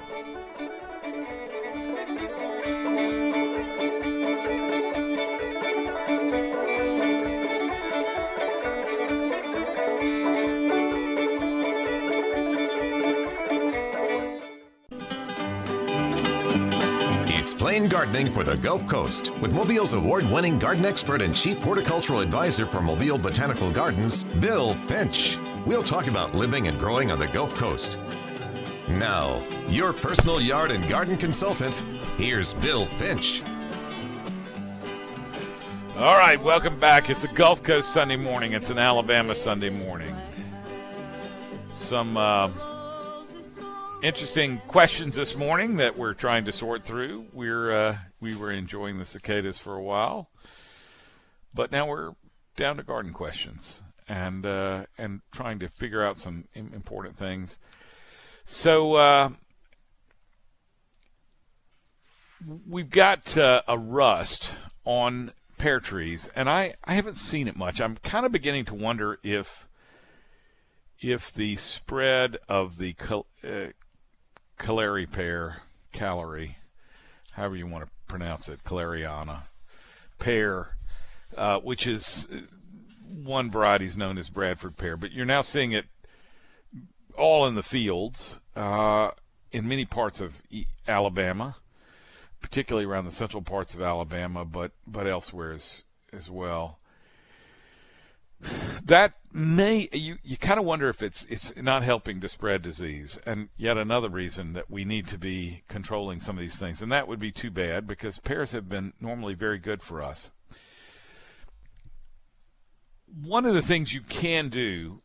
Plain Gardening for the Gulf Coast with Mobile's award-winning garden expert and chief horticultural advisor for Mobile Botanical Gardens, Bill Finch. We'll talk about living and growing on the Gulf Coast. Now, your personal yard and garden consultant, here's Bill Finch. All right, welcome back. It's a Gulf Coast Sunday morning. It's an Alabama Sunday morning. Some uh, interesting questions this morning that we're trying to sort through. We're uh, we were enjoying the cicadas for a while, but now we're down to garden questions and uh, and trying to figure out some important things. So uh, we've got uh, a rust on pear trees, and I, I haven't seen it much. I'm kind of beginning to wonder if if the spread of the cal- uh, Calleri pear, Calleri, however you want to pronounce it, Caleriana pear, uh, which is one variety is known as Bradford pear. But you're now seeing it all in the fields uh, in many parts of Alabama, particularly around the central parts of Alabama, but but elsewhere as as well. That may you, you kind of wonder if it's it's not helping to spread disease, and yet another reason that we need to be controlling some of these things, and that would be too bad because pears have been normally very good for us. One of the things you can do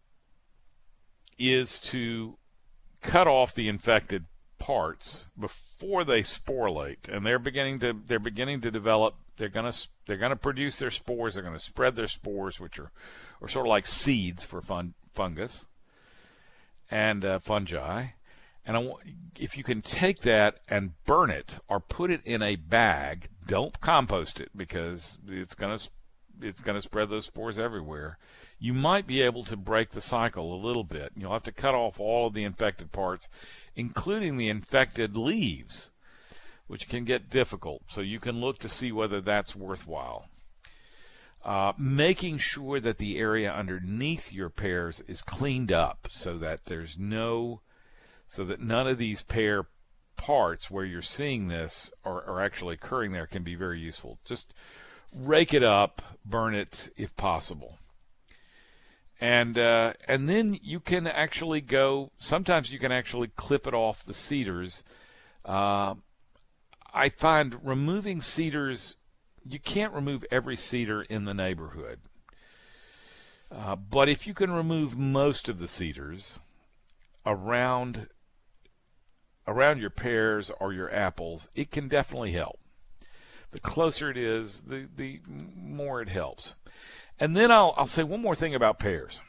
is to cut off the infected parts before they sporulate, and they're beginning to they're beginning to develop. They're gonna they're gonna produce their spores. They're gonna spread their spores, which are, are sort of like seeds for fun, fungus and uh, fungi. And I want, if you can take that and burn it or put it in a bag, don't compost it because it's gonna it's gonna spread those spores everywhere. You might be able to break the cycle a little bit. You'll have to cut off all of the infected parts, including the infected leaves, which can get difficult. So you can look to see whether that's worthwhile. Uh, making sure that the area underneath your pears is cleaned up so that there's no, so that none of these pear parts where you're seeing this are, are actually occurring there can be very useful. Just rake it up, burn it if possible. And uh, and then you can actually go, sometimes you can actually clip it off the cedars. Uh, I find removing cedars, you can't remove every cedar in the neighborhood. Uh, but if you can remove most of the cedars around, around your pears or your apples, it can definitely help. The closer it is, the, the more it helps. And then I'll, I'll say one more thing about pears.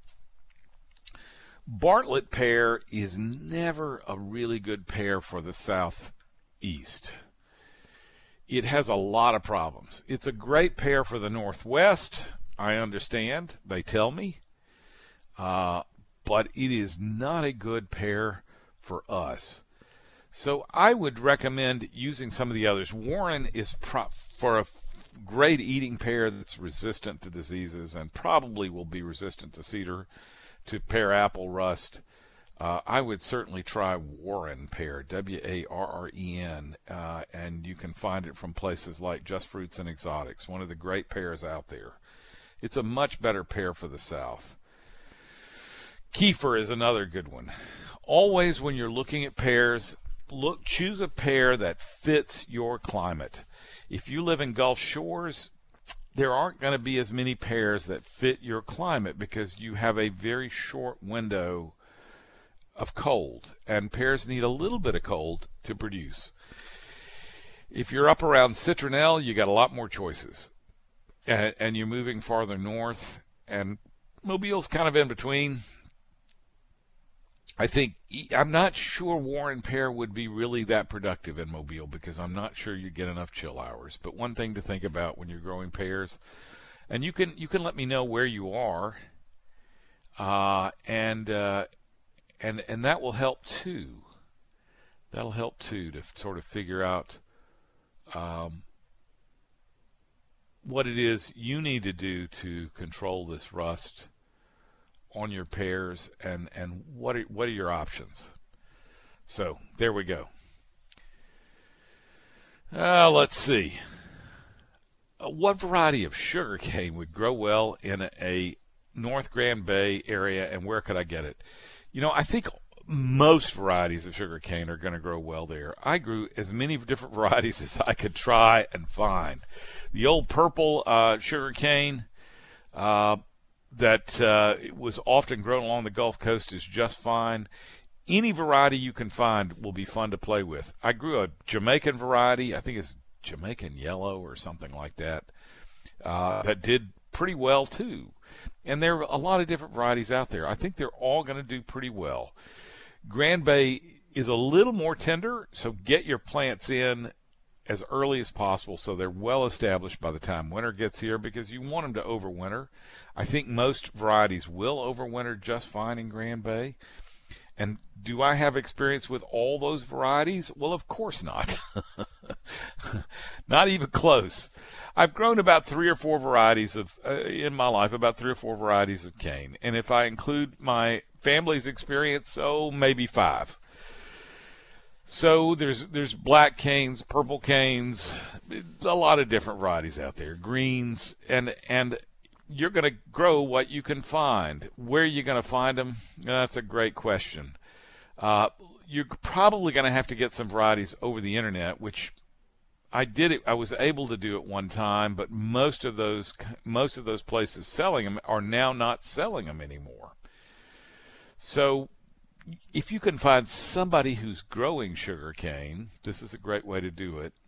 Bartlett pear is never a really good pear for the southeast. It has a lot of problems. It's a great pear for the northwest, I understand, they tell me. Uh, but it is not a good pear for us. So I would recommend using some of the others. Warren is pro- for a great eating pear that's resistant to diseases and probably will be resistant to cedar, to pear apple rust. Uh, I would certainly try Warren pear, W A R R E N, uh, and you can find it from places like Just Fruits and Exotics, one of the great pears out there. It's a much better pear for the South. Kefir is another good one. Always when you're looking at pears, look, choose a pear that fits your climate. If you live in Gulf Shores, there aren't going to be as many pears that fit your climate because you have a very short window of cold, and pears need a little bit of cold to produce. If you're up around Citronelle, you got a lot more choices, and, and you're moving farther north, and Mobile's kind of in between. I think, I'm not sure Warren pear would be really that productive in Mobile because I'm not sure you get enough chill hours. But one thing to think about when you're growing pears, and you can you can let me know where you are, uh, and uh, and and that will help too. That'll help too to sort of figure out um, what it is you need to do to control this rust on your pears, and and what are, what are your options. So there we go. Uh, let's see. Uh, what variety of sugarcane would grow well in a, a North Grand Bay area, and where could I get it? You know, I think most varieties of sugarcane are going to grow well there. I grew as many different varieties as I could try and find. The old purple uh, sugarcane, uh, that uh, was often grown along the Gulf Coast is just fine. Any variety you can find will be fun to play with. I grew a Jamaican variety, I think it's Jamaican yellow or something like that, uh, that did pretty well too. And there are a lot of different varieties out there. I think they're all going to do pretty well. Grand Bay is a little more tender, so get your plants in as early as possible so they're well established by the time winter gets here, because you want them to overwinter. I think most varieties will overwinter just fine in Grand Bay. And do I have experience with all those varieties? Well, of course not. Not even close. I've grown about three or four varieties of, uh, in my life, about three or four varieties of cane. And if I include my family's experience, oh, maybe five. So there's there's black canes, purple canes, a lot of different varieties out there, greens, and and you're going to grow what you can find. Where are you going to find them? That's a great question. Uh, you're probably going to have to get some varieties over the internet, which I did it. I was able to do it one time, but most of those most of those places selling them are now not selling them anymore. So if you can find somebody who's growing sugar cane, this is a great way to do it.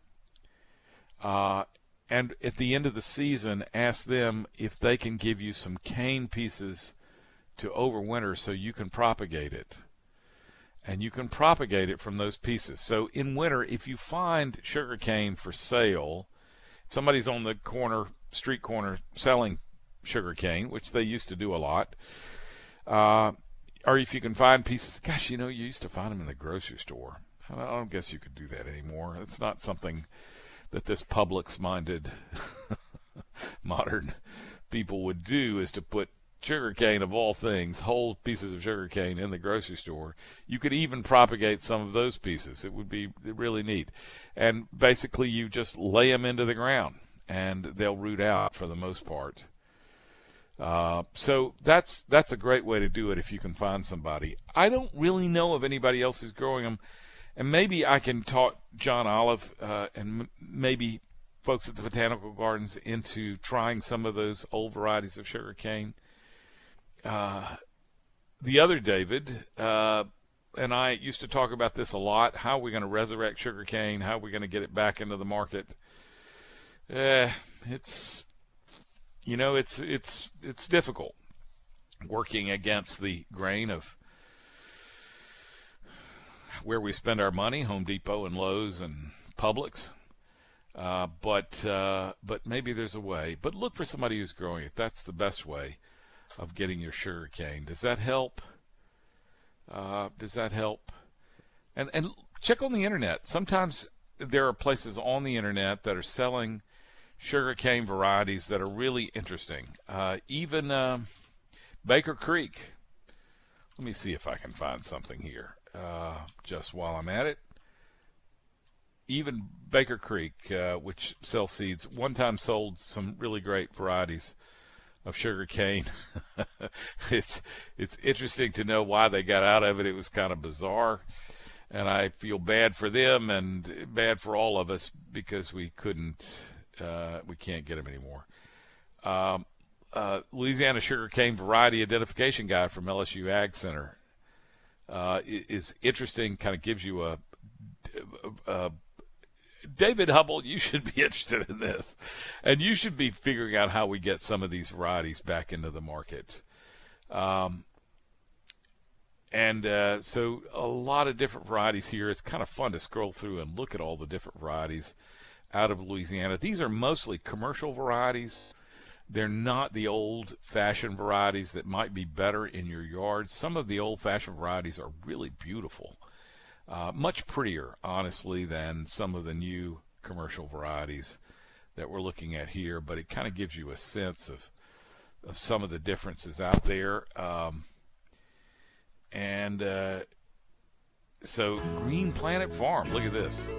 Uh, and at the end of the season, ask them if they can give you some cane pieces to overwinter so you can propagate it. And you can propagate it from those pieces. So in winter, if you find sugar cane for sale, if somebody's on the corner, street corner, selling sugar cane, which they used to do a lot, uh, or if you can find pieces, gosh, you know, you used to find them in the grocery store. I don't guess you could do that anymore. It's not something that this Publix-minded modern people would do, is to put sugar cane, of all things, whole pieces of sugar cane in the grocery store. You could even propagate some of those pieces. It would be really neat. And basically you just lay them into the ground and they'll root out for the most part. Uh, so that's that's a great way to do it if you can find somebody. I don't really know of anybody else who's growing them, and maybe I can talk John Olive uh, and m- maybe folks at the Botanical Gardens into trying some of those old varieties of sugar cane. Uh, the other David uh, and I used to talk about this a lot. How are we going to resurrect sugar cane? How are we going to get it back into the market? Eh, it's... You know, it's it's it's difficult working against the grain of where we spend our money, Home Depot and Lowe's and Publix. Uh, but uh, but maybe there's a way. But look for somebody who's growing it. That's the best way of getting your sugar cane. Does that help? Uh, does that help? And and check on the internet. Sometimes there are places on the internet that are selling sugarcane varieties that are really interesting. Uh, even uh, Baker Creek. Let me see if I can find something here uh, just while I'm at it. Even Baker Creek, uh, which sells seeds, one time sold some really great varieties of sugarcane. it's it's interesting to know why they got out of it. It was kind of bizarre, and I feel bad for them and bad for all of us because we couldn't. Uh, we can't get them anymore. Um, uh, Louisiana Sugarcane Variety Identification Guide from L S U Ag Center uh, is interesting, kind of gives you a, a, a David Hubble, you should be interested in this. And you should be figuring out how we get some of these varieties back into the market. Um, and uh, so a lot of different varieties here. It's kind of fun to scroll through and look at all the different varieties out of Louisiana. These are mostly commercial varieties. They're not the old-fashioned varieties that might be better in your yard. Some of the old-fashioned varieties are really beautiful, uh, much prettier, honestly, than some of the new commercial varieties that we're looking at here. But it kind of gives you a sense of of some of the differences out there. Um, and uh, so, Green Planet Farm. Look at this.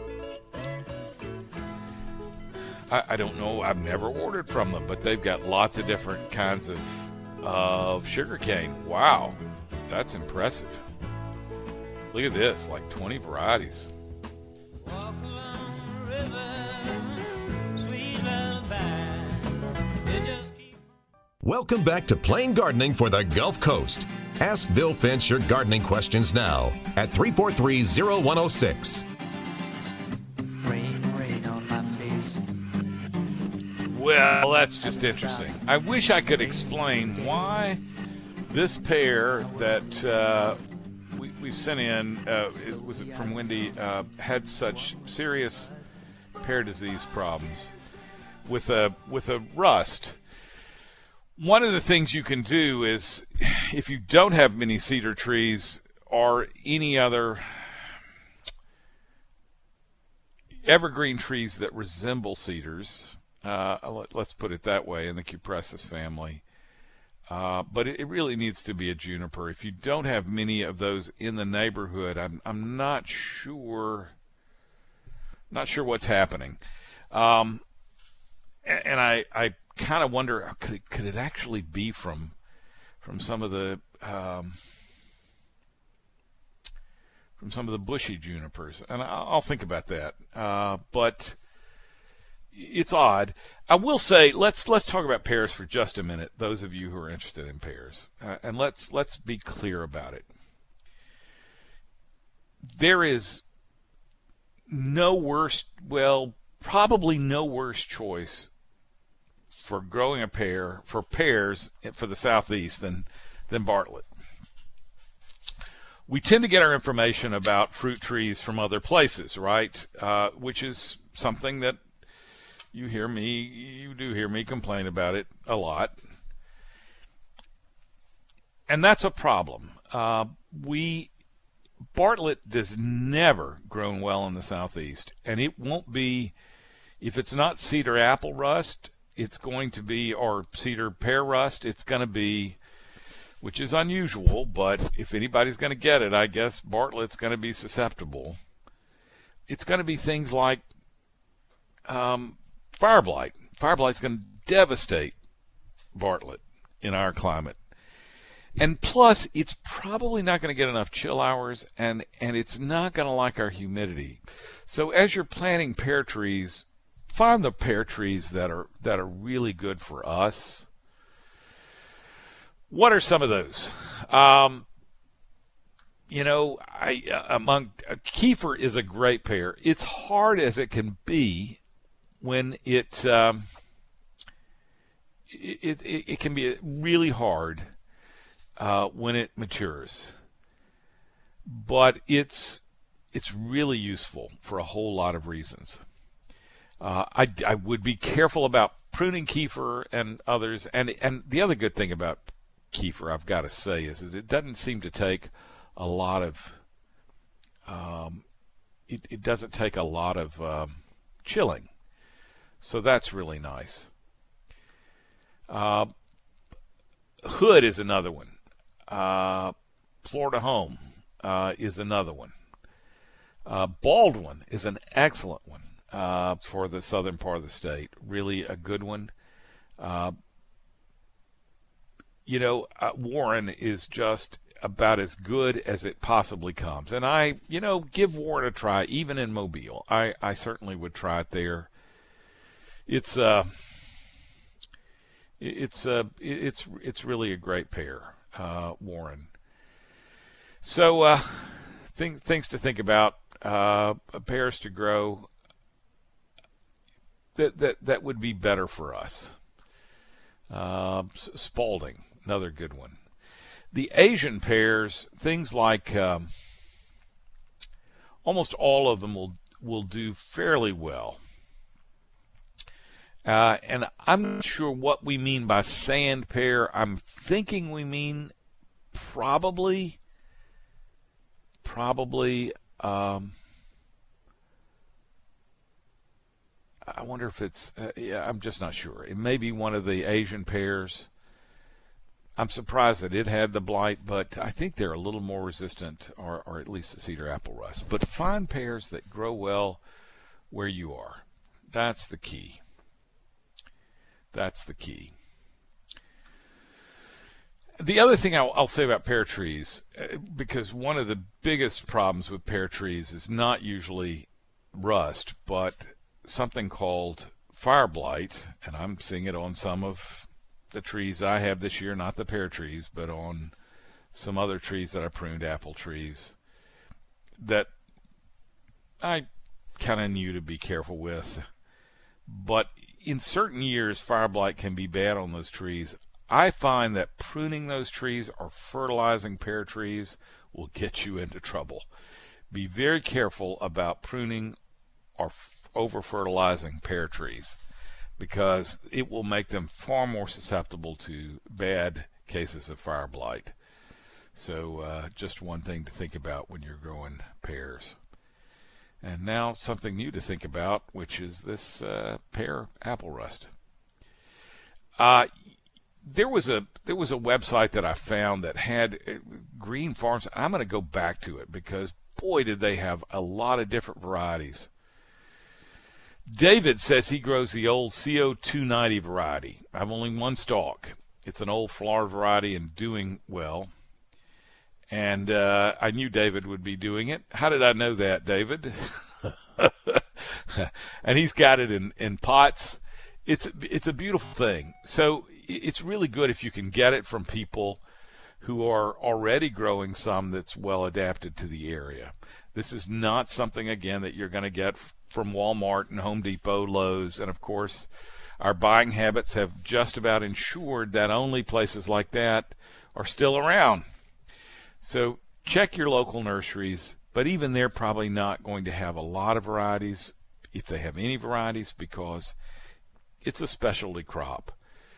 I, I don't know. I've never ordered from them, but they've got lots of different kinds of of sugarcane. Wow, that's impressive. Look at this, like twenty varieties. Walk along the river, sweet lullaby. It just keep... Welcome back to Plain Gardening for the Gulf Coast. Ask Bill Finch your gardening questions now at three four three, zero one zero six. Well, that's just interesting. I wish I could explain why this pear that uh, we, we've sent in, uh, it was from Wendy, uh, had such serious pear disease problems with a with a rust. One of the things you can do is, if you don't have many cedar trees or any other evergreen trees that resemble cedars. Uh, let, let's put it that way, in the Cupressus family. Uh, but it, it really needs to be a juniper. If you don't have many of those in the neighborhood, I'm I'm not sure not sure what's happening. Um, and, and I I kind of wonder, could it, could it actually be from from some of the um, from some of the bushy junipers? And I'll, I'll think about that. Uh, but it's odd. I will say, let's let's talk about pears for just a minute. Those of you who are interested in pears, uh, and let's let's be clear about it. There is no worse, well, probably no worse choice for growing a pear for pears for the Southeast than than Bartlett. We tend to get our information about fruit trees from other places, right? Uh, which is something that you hear me, you do hear me complain about it a lot. And that's a problem. Uh, we, Bartlett does never grown well in the Southeast. And it won't be, if it's not cedar apple rust, it's going to be, or cedar pear rust, it's going to be, which is unusual, but if anybody's going to get it, I guess Bartlett's going to be susceptible. It's going to be things like um, fire blight. Fire blight's going to devastate Bartlett in our climate. And plus, it's probably not going to get enough chill hours, and, and it's not going to like our humidity. So as you're planting pear trees, find the pear trees that are that are really good for us. What are some of those? Um, you know, I uh, among uh, Kiefer is a great pear. It's hard as it can be when it um, it, it it can be really hard uh, when it matures, but it's it's really useful for a whole lot of reasons. Uh, I I would be careful about pruning Kiefer and others, and and the other good thing about Kiefer, I've got to say, is that it doesn't seem to take a lot of um, it, it doesn't take a lot of um, chilling. So that's really nice. Uh, Hood is another one. Uh, Florida Home uh, is another one. Uh, Baldwin is an excellent one uh, for the southern part of the state. Really a good one. Uh, you know, uh, Warren is just about as good as it possibly comes. And I, you know, give Warren a try, even in Mobile. I, I certainly would try it there. It's uh, it's uh, it's it's really a great pear, uh, Warren. So uh, thing, things to think about, uh, pears to grow that that that would be better for us. Uh, Spalding, another good one. The Asian pears, things like um, almost all of them will will do fairly well. Uh, and I'm not sure what we mean by sand pear. I'm thinking we mean probably, probably, um, I wonder if it's, uh, yeah, I'm just not sure. It may be one of the Asian pears. I'm surprised that it had the blight, but I think they're a little more resistant, or, or at least the cedar apple rust. But find pears that grow well where you are. That's the key. That's the key. The other thing I'll, I'll say about pear trees, because one of the biggest problems with pear trees is not usually rust, but something called fire blight, and I'm seeing it on some of the trees I have this year, not the pear trees, but on some other trees that I pruned, apple trees, that I kind of knew to be careful with. But in certain years, fire blight can be bad on those trees. I find that pruning those trees or fertilizing pear trees will get you into trouble. Be very careful about pruning or over fertilizing pear trees, because it will make them far more susceptible to bad cases of fire blight. So uh, just one thing to think about when you're growing pears. And now something new to think about, which is this uh, pear apple rust. Uh, there was a there was a website that I found that had green farms. I'm going to go back to it because, boy, did they have a lot of different varieties. David says he grows the old C O two ninety variety. I have only one stalk. It's an old flower variety and doing well. And uh, I knew David would be doing it. How did I know that, David? And he's got it in, in pots. It's, it's a beautiful thing. So it's really good if you can get it from people who are already growing some that's well adapted to the area. This is not something, again, that you're going to get from Walmart and Home Depot, Lowe's. And, of course, our buying habits have just about ensured that only places like that are still around. So check your local nurseries, but even they're probably not going to have a lot of varieties, if they have any varieties, because it's a specialty crop.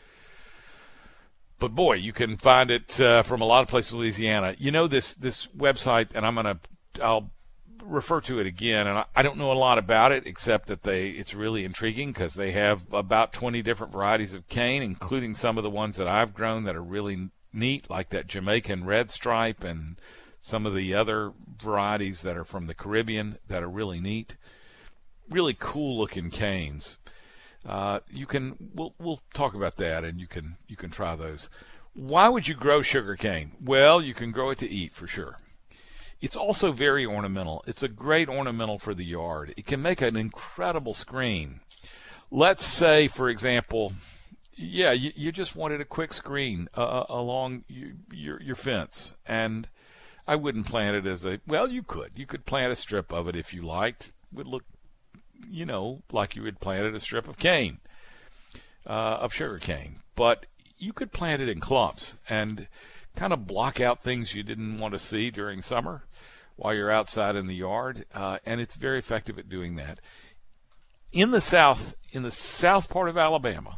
But boy, you can find it uh, from a lot of places in Louisiana. You know, this this website, and I'm gonna I'll refer to it again, and I, I don't know a lot about it except that they it's really intriguing because they have about twenty different varieties of cane, including some of the ones that I've grown that are really neat, like that Jamaican red stripe and some of the other varieties that are from the Caribbean that are really neat. Really cool looking canes. Uh, you can we'll we'll talk about that, and you can you can try those. Why would you grow sugar cane? Well, you can grow it to eat for sure. It's also very ornamental. It's a great ornamental for the yard. It can make an incredible screen. Let's say, for example, yeah, you, you just wanted a quick screen uh, along you, your your fence, and I wouldn't plant it as a well. You could you could plant a strip of it if you liked. It would look, you know, like you would planted a strip of cane, uh, of sugar cane. But you could plant it in clumps and kind of block out things you didn't want to see during summer while you're outside in the yard, uh, and it's very effective at doing that. In the south, in the south part of Alabama,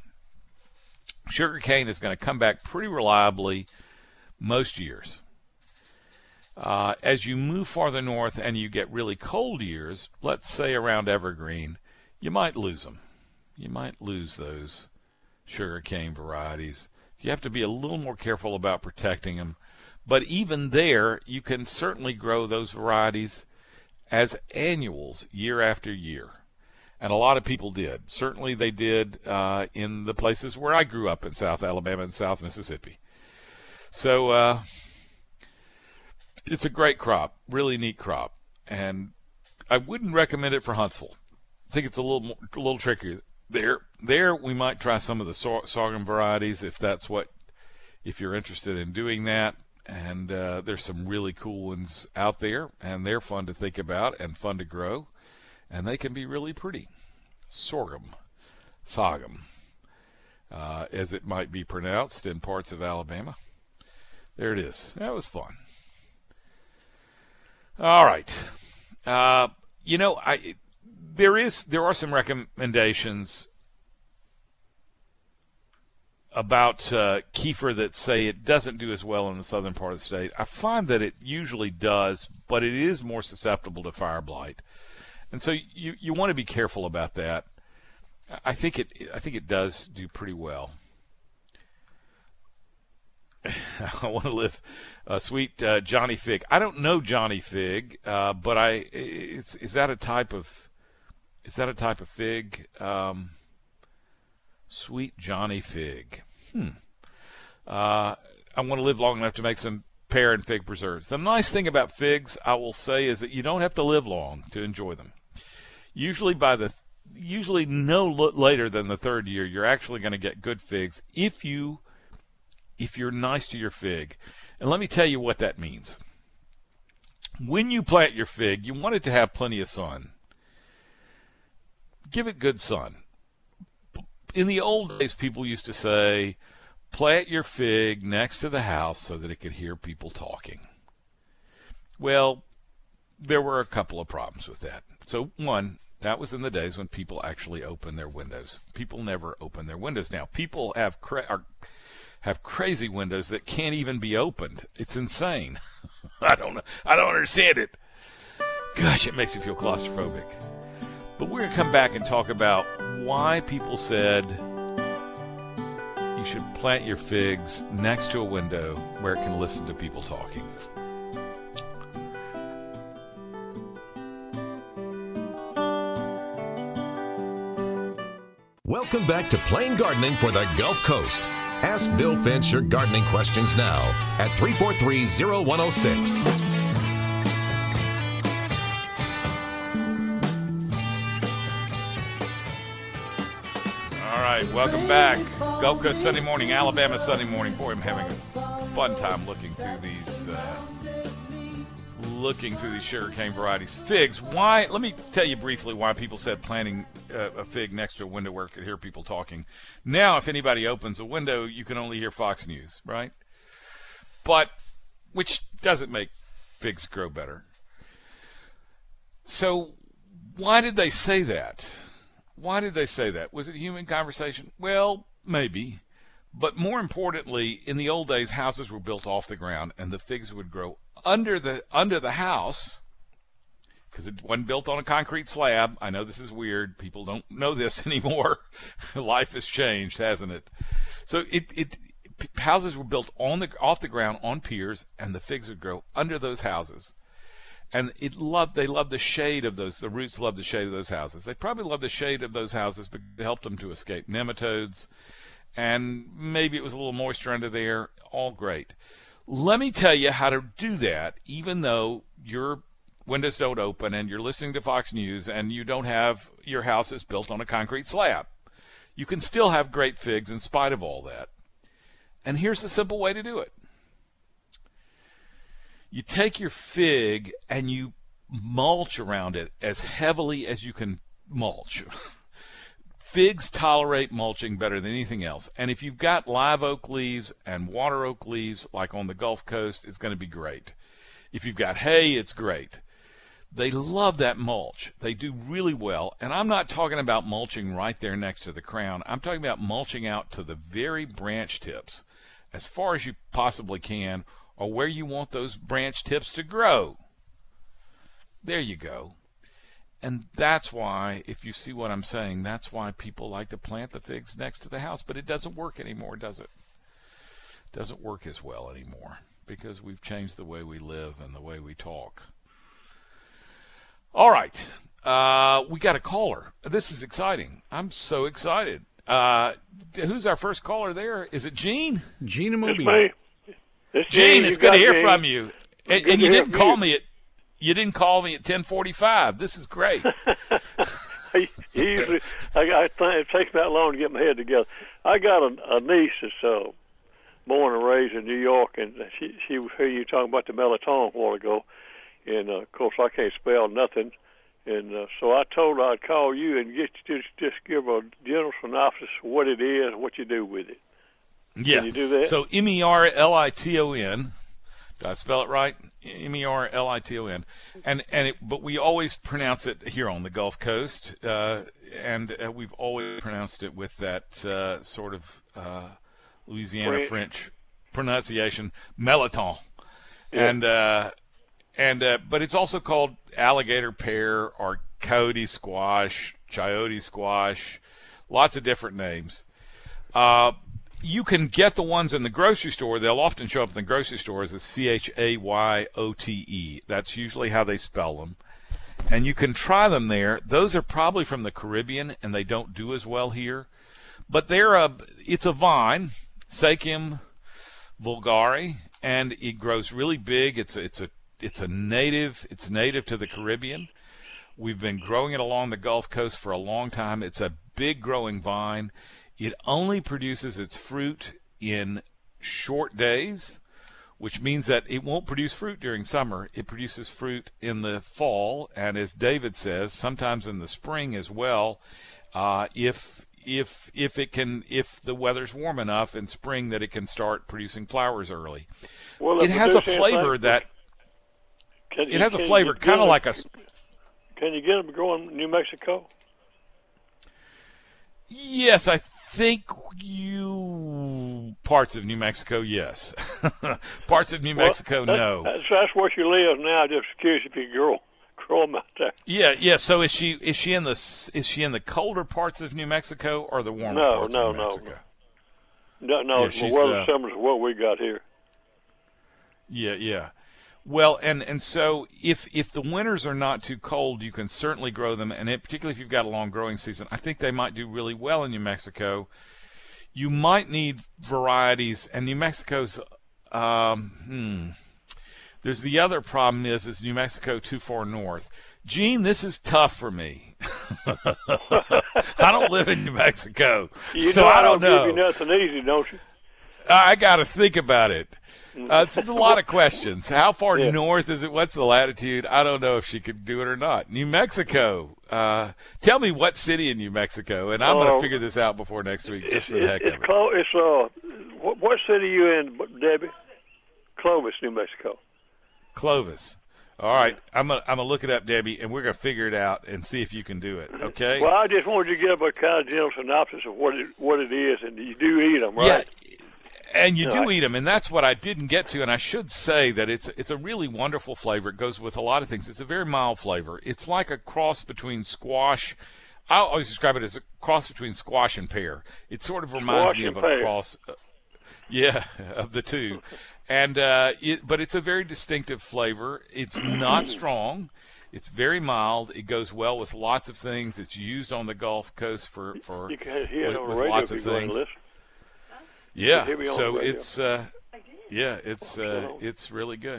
sugar cane is going to come back pretty reliably most years. Uh, as you move farther north and you get really cold years, let's say around evergreen, you might lose them. You might lose those sugar cane varieties. You have to be a little more careful about protecting them. But even there, you can certainly grow those varieties as annuals year after year. And a lot of people did. Certainly they did uh, in the places where I grew up in South Alabama and South Mississippi. So uh, it's a great crop, really neat crop. And I wouldn't recommend it for Huntsville. I think it's a little more, a little trickier. There, there we might try some of the sorghum varieties if that's what, if you're interested in doing that. And uh, there's some really cool ones out there, and they're fun to think about and fun to grow, and they can be really pretty. Sorghum, sorghum, uh, as it might be pronounced in parts of Alabama. There it is. That was fun. All right. Uh, you know, I there is there are some recommendations about uh, kefir that say it doesn't do as well in the southern part of the state. I find that it usually does, but it is more susceptible to fire blight, and so you you want to be careful about that. I think it I think it does do pretty well. I want to live uh, sweet uh, Johnny Fig. I don't know Johnny Fig, uh, but I it's is that a type of is that a type of fig? Um, sweet Johnny Fig. Hmm. Uh, I want to live long enough to make some pear and fig preserves. The nice thing about figs, I will say, is that you don't have to live long to enjoy them. Usually by the usually no later than the third year, you're actually going to get good figs if you if you're nice to your fig. And let me tell you what that means. When you plant your fig, you want it to have plenty of sun. Give it good sun. In the old days, people used to say, plant your fig next to the house so that it could hear people talking. Well, there were a couple of problems with that. So, one, that was in the days when people actually opened their windows. People never open their windows now. People have cra- are, have crazy windows that can't even be opened. It's insane. I don't know. I don't understand it. Gosh, it makes me feel claustrophobic. But we're going to come back and talk about why people said you should plant your figs next to a window where it can listen to people talking. Welcome back to Plain Gardening for the Gulf Coast. Ask Bill Finch your gardening questions now at three four three, zero one zero six. All right, welcome back. Gulf Coast Sunday morning, Alabama Sunday morning. Boy, I'm having a fun time looking through these uh, looking through these sugarcane varieties. Figs, why? Let me tell you briefly why people said planting uh, a fig next to a window where it could hear people talking. Now, if anybody opens a window, you can only hear Fox News, right? But, which doesn't make figs grow better. So, why did they say that? Why did they say that? Was it human conversation? Well, maybe. But more importantly, in the old days, houses were built off the ground, and the figs would grow under the under the house because it wasn't built on a concrete slab. I know this is weird. People don't know this anymore. Life has changed, hasn't it? So it, it houses were built on the off the ground on piers, and the figs would grow under those houses. And it loved, they loved the shade of those, the roots loved the shade of those houses. They probably loved the shade of those houses because it helped them to escape nematodes. And maybe it was a little moisture under there. All great. Let me tell you how to do that, even though your windows don't open and you're listening to Fox News and you don't have, your house is built on a concrete slab. You can still have great figs in spite of all that. And here's the simple way to do it. You take your fig and you mulch around it as heavily as you can mulch. Figs tolerate mulching better than anything else. And if you've got live oak leaves and water oak leaves, like on the Gulf Coast, it's going to be great. If you've got hay, it's great. They love that mulch. They do really well. And I'm not talking about mulching right there next to the crown. I'm talking about mulching out to the very branch tips, as far as you possibly can, or where you want those branch tips to grow. There you go. And that's why, if you see what I'm saying, that's why people like to plant the figs next to the house. But it doesn't work anymore, does it? It doesn't work as well anymore because we've changed the way we live and the way we talk. All right. Uh, we got a caller. This is exciting. I'm so excited. Uh, who's our first caller there? Is it Gene? Gene and It's Mobile. me. It's Gene, Gene. it's You good to got hear Gene. from you. And, Good and to you hear didn't from call you. me at you didn't call me at ten forty-five. This is great. He usually, I, I think it takes me that long to get my head together. I got a, a niece that's uh, born and raised in New York, and she she heard you talking about the melatonin a while ago, and uh, of course I can't spell nothing, and uh, so I told her I'd call you and get you just just give a general synopsis of what it is and what you do with it. Yeah. Can you do that? So M E R L I T O N. Did I spell it right? M E R L I T O N. And and it, but we always pronounce it here on the Gulf Coast, uh, and uh, we've always pronounced it with that uh, sort of uh, Louisiana French. French pronunciation, melatonin. Yeah. And uh, and uh, but it's also called alligator pear or coyote squash, chayote squash, lots of different names. Uh, You can get the ones in the grocery store. They'll often show up in the grocery store as a C H A Y O T E. That's usually how they spell them. And you can try them there. Those are probably from the Caribbean, and they don't do as well here. But they're a, it's a vine, Sachium vulgare, and it grows really big. It's a, it's a, it's a native. It's native to the Caribbean. We've been growing it along the Gulf Coast for a long time. It's a big growing vine. It only produces its fruit in short days, which means that it won't produce fruit during summer. It produces fruit in the fall, and as David says, sometimes in the spring as well, uh, if if if it can if the weather's warm enough in spring that it can start producing flowers early. Well, It has a produce flavor anything- that Can it you- has a can flavor you kind of get like a. them- Can you get them to grow in New Mexico? Yes, I think you parts of New Mexico. Yes, parts of New Well, Mexico. that's, No. That's, that's where she lives now. Just curious if you can grow grow them out there. Yeah, yeah. So is she is she in the is she in the colder parts of New Mexico or the warmer No, parts no, of New no. Mexico? No, no, Yeah, it's she's, well uh, similar to what we got here. Yeah, yeah. Well, and, and so if if the winters are not too cold, you can certainly grow them, and it, particularly if you've got a long growing season, I think they might do really well in New Mexico. You might need varieties, and New Mexico's um, hmm. There's the other problem is is New Mexico too far north. Gene, this is tough for me. I don't live in New Mexico, You so know I don't don't know. give you nothing easy, don't you? I got to think about it. Uh, this is a lot of questions. How far Yeah. north is it? What's the latitude? I don't know if she could do it or not. New Mexico. Uh, tell me what city in New Mexico, and I'm going Oh, to figure this out before next week, just It's, for the heck it's, of it's, it. close, it's uh, what, what city you in, Debbie? Clovis, New Mexico. Clovis. All right, I'm gonna I'm gonna look it up, Debbie, and we're gonna figure it out and see if you can do it. Okay? Well, I just wanted you to give a kind of general synopsis of what it what it is, and you do eat them, right? Yeah, and you No, do I- eat them, and that's what I didn't get to. And I should say that it's it's a really wonderful flavor. It goes with a lot of things. It's a very mild flavor. It's like a cross between squash. I always describe it as a cross between squash and pear. It sort of reminds Squash me of and a pear. cross. Uh, yeah, of the two. And uh, it, but it's a very distinctive flavor. It's not strong. It's very mild. It goes well with lots of things. It's used on the Gulf Coast for for You can hear it with, on the with radio lots if of you're going to things. listen. Yeah. hear me on So the radio. it's uh, yeah, it's uh, it's really good.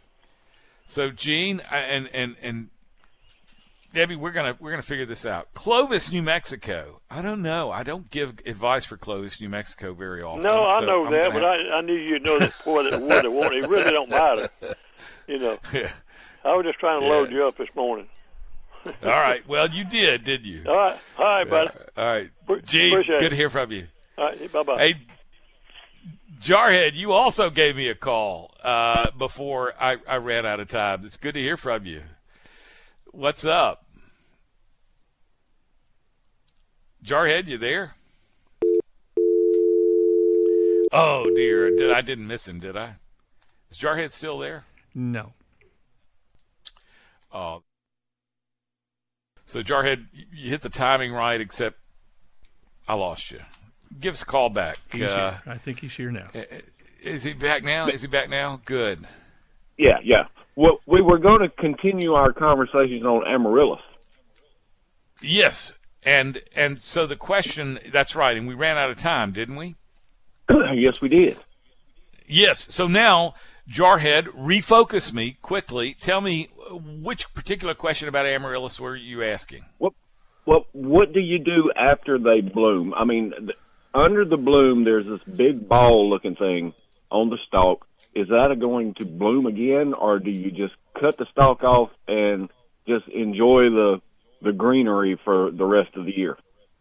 So Gene I- and and and Debbie, we're gonna we're gonna figure this out. Clovis, New Mexico. I don't know. I don't give advice for Clovis, New Mexico, very often. No, I so know I'm that, gonna but have- I, I knew you'd know that before that would have won. It really don't matter. You know, Yeah. I was just trying to load you Yes. up this morning. All right. Well, you did, didn't you? All right, all right, buddy. All right. Pre- Gene, appreciate good it. to hear from you. All right, bye bye. Hey, Jarhead, you also gave me a call uh, before I, I ran out of time. It's good to hear from you. What's up? Jarhead, you there? Oh, dear. Did I didn't miss him, did I? Is Jarhead still there? No. Oh. So, Jarhead, you hit the timing right, except I lost you. Give us a call back. He's Uh, here. I think he's here now. is he back now? Is he back now? Good. Yeah, yeah. Well, we were going to continue our conversations on amaryllis. Yes. And and so the question, that's right, and we ran out of time, didn't we? Yes, we did. Yes. So now, Jarhead, refocus me quickly. Tell me which particular question about amaryllis were you asking? What, well, what do you do after they bloom? I mean, th- under the bloom, there's this big ball-looking thing on the stalk. Is that going to bloom again, or do you just cut the stalk off and just enjoy the the greenery for the rest of the year?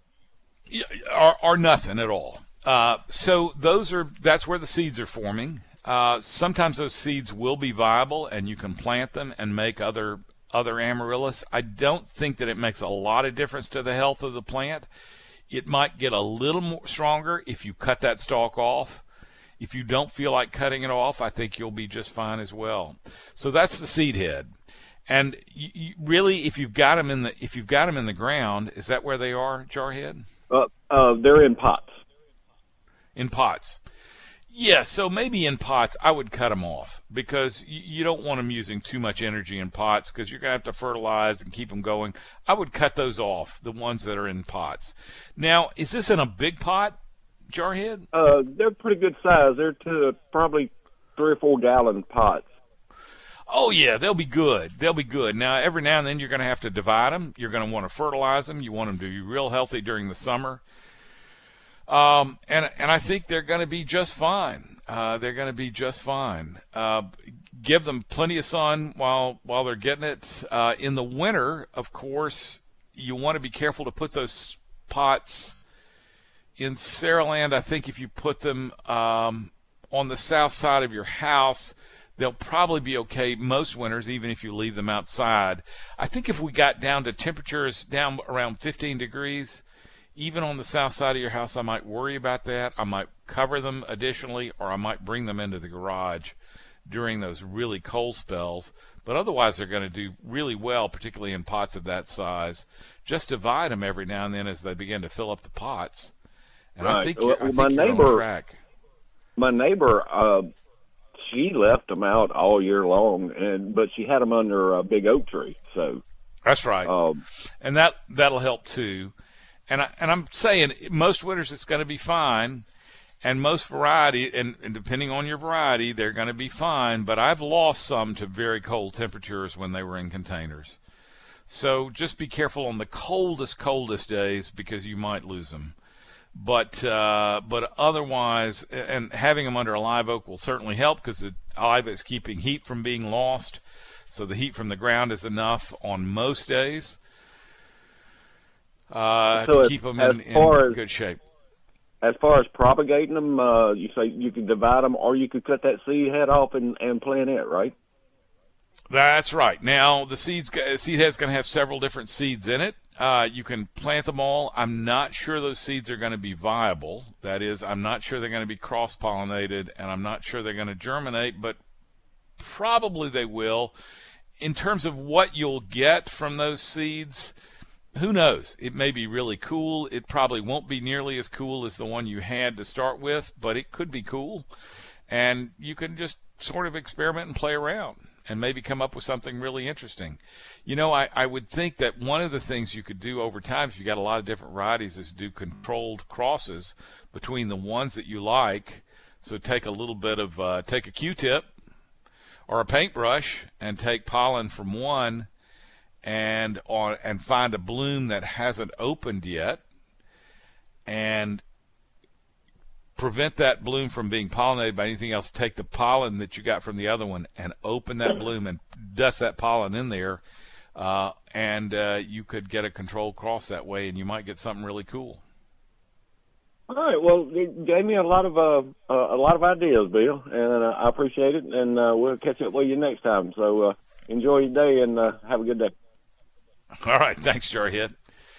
Or, or nothing at all. Uh, so those are that's where the seeds are forming. Uh, sometimes those seeds will be viable, and you can plant them and make other other amaryllis. I don't think that it makes a lot of difference to the health of the plant. It might get a little more stronger if you cut that stalk off. If you don't feel like cutting it off, I think you'll be just fine as well. So that's the seed head. And you, you really, if you've got them in the if you've got them in the ground, is that where they are, Jarhead? Uh, uh, they're in pots. In pots. Yeah, so maybe in pots I would cut them off because you, you don't want them using too much energy in pots because you're going to have to fertilize and keep them going. I would cut those off, the ones that are in pots. Now, is this in a big pot, Jarhead? Uh, they're pretty good size. They're to probably three or four gallon pots. Oh, yeah, they'll be good. They'll be good. Now, every now and then you're going to have to divide them. You're going to want to fertilize them. You want them to be real healthy during the summer. Um, and and I think they're going to be just fine. Uh, they're going to be just fine. Uh, give them plenty of sun while while they're getting it. Uh, in the winter, of course, you want to be careful to put those pots in Saraland. I think if you put them um, on the south side of your house, they'll probably be okay most winters, even if you leave them outside. I think if we got down to temperatures down around fifteen degrees, even on the south side of your house, I might worry about that. I might cover them additionally, or I might bring them into the garage during those really cold spells. But otherwise, they're going to do really well, particularly in pots of that size. Just divide them every now and then as they begin to fill up the pots. And right. I think, well, you're, I well, think my you're neighbor, on track. My neighbor, uh, she left them out all year long, and but she had them under a big oak tree. So that's right, um, and that that'll help too. And I, and I'm saying most winters it's going to be fine, and most variety, and, and depending on your variety, they're going to be fine. But I've lost some to very cold temperatures when they were in containers. So just be careful on the coldest, coldest days because you might lose them. But uh, but otherwise, and having them under a live oak will certainly help because the live is keeping heat from being lost. So the heat from the ground is enough on most days uh, so to as, keep them in, in as, good shape. As far as propagating them, uh, you say you could divide them, or you could cut that seed head off and, and plant it, right? That's right. Now the seeds, seed head's going to have several different seeds in it. Uh, you can plant them all. I'm not sure those seeds are going to be viable. That is, I'm not sure they're going to be cross-pollinated, and I'm not sure they're going to germinate, but probably they will. In terms of what you'll get from those seeds, who knows? It may be really cool. It probably won't be nearly as cool as the one you had to start with, but it could be cool. And you can just sort of experiment and play around and maybe come up with something really interesting. You know, I, I would think that one of the things you could do over time, if you got a lot of different varieties, is do controlled crosses between the ones that you like. So take a little bit of, uh, take a Q-tip or a paintbrush and take pollen from one and on and find a bloom that hasn't opened yet and prevent that bloom from being pollinated by anything else. Take the pollen that you got from the other one and open that bloom and dust that pollen in there, uh, and uh, you could get a controlled cross that way, and you might get something really cool. All right. Well, it gave me a lot of uh, uh, a lot of ideas, Bill, and uh, I appreciate it. And uh, we'll catch up with you next time. So uh, enjoy your day and uh, have a good day. All right. Thanks, Jarhead.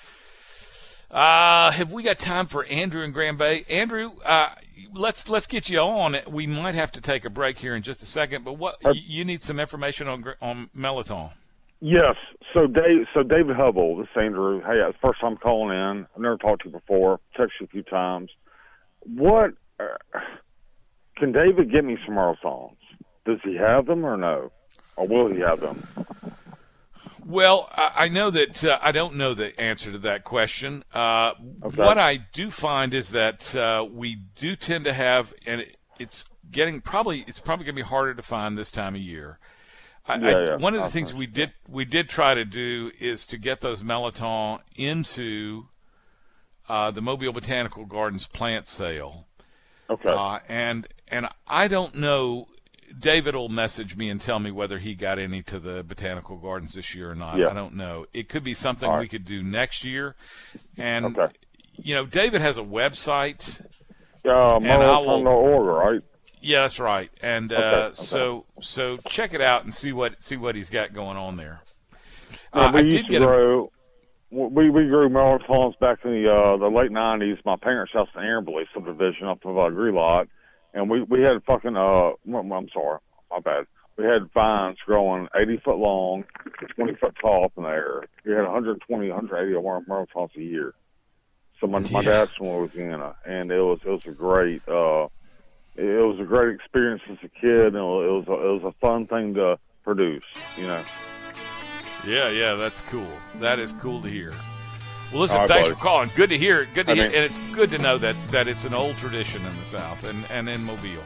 Uh, have we got time for Andrew in Grand Bay? Andrew, uh, let's let's get you on. We might have to take a break here in just a second, but what uh, you need some information on on Melloton. Yes. So Dave, so David Hubble, this is Andrew. Hey, it's the first time calling in. I've never talked to you before. Texted you a few times. What uh, can David get me some Mellotons? Does he have them or no? Or will he have them? Well, I know that uh, I don't know the answer to that question. Uh, okay. What I do find is that uh, we do tend to have, and it, it's getting probably it's probably going to be harder to find this time of year. I, yeah, I, yeah. One of the things we did we did try to do is to get those Melloton into uh, the Mobile Botanical Gardens plant sale. Okay. Uh, and and I don't know. David will message me and tell me whether he got any to the Botanical Gardens this year or not. Yeah. I don't know. It could be something right. we could do next year. And, okay. you know, David has a website. Uh, Melloton dot org, right? Yeah, that's right. And uh, okay. Okay. so so check it out and see what see what he's got going on there. Yeah, uh, we I used did to get grow. A, we we grew Mellotons back in the uh, the late nineties. My parents' house in Amberley subdivision up of a agree lot. And we, we had fucking, uh, well, I'm sorry, my bad. We had vines growing eighty foot long, twenty foot tall up in the air. We had one hundred twenty, one hundred eighty Mellotons a year. So my, my yeah. dad's from Louisiana, and it was, it was a great, uh, it was a great experience as a kid, and it was, a, it was a fun thing to produce, you know. Yeah, yeah, that's cool. That is cool to hear. Well, listen, right, thanks buddy. for calling. Good to hear. Good to I hear, mean, and it's good to know that, that it's an old tradition in the South and, and in Mobile.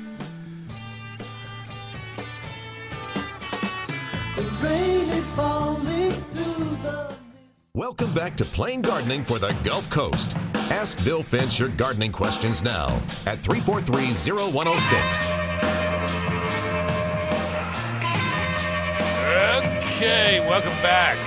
The rain is falling through the... Welcome back to Plain Gardening for the Gulf Coast. Ask Bill Finch your gardening questions now at three four three, zero one zero six. Okay, welcome back.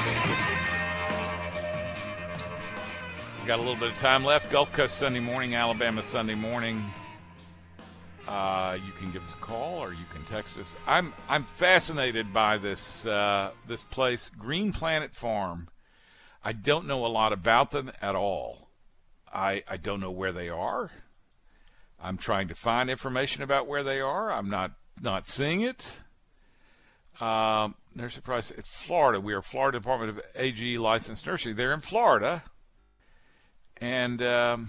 We got a little bit of time left. Gulf Coast Sunday morning, Alabama Sunday morning. Uh, you can give us a call or you can text us. I'm I'm fascinated by this uh, this place, Green Planet Farm. I don't know a lot about them at all. I I don't know where they are. I'm trying to find information about where they are. I'm not not seeing it. Um, nursery price, it's Florida. We are Florida Department of A G licensed nursery. They're in Florida. And um,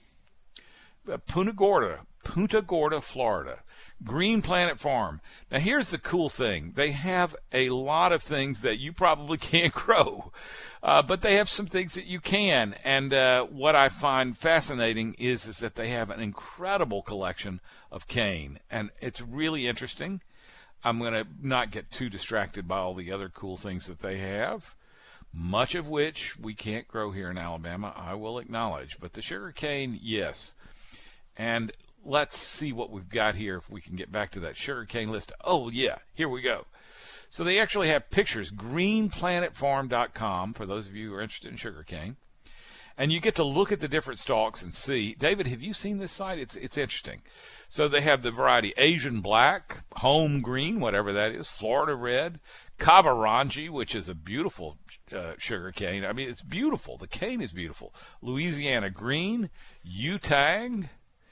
Punta Gorda, Punta Gorda, Florida. Green Planet Farm. Now, here's the cool thing. They have a lot of things that you probably can't grow, uh, but they have some things that you can. And uh, what I find fascinating is, is that they have an incredible collection of cane, and it's really interesting. I'm going to not get too distracted by all the other cool things that they have, much of which we can't grow here in Alabama, I will acknowledge. But the sugar cane, yes. And let's see what we've got here if we can get back to that sugarcane list. Oh, yeah, here we go. So they actually have pictures, green planet farm dot com, for those of you who are interested in sugarcane. And you get to look at the different stalks and see. David, have you seen this site? It's it's interesting. So they have the variety Asian black, home green, whatever that is, Florida red, Kavarangi, which is a beautiful uh, sugarcane. I mean, it's beautiful. The cane is beautiful. Louisiana green, Yutang,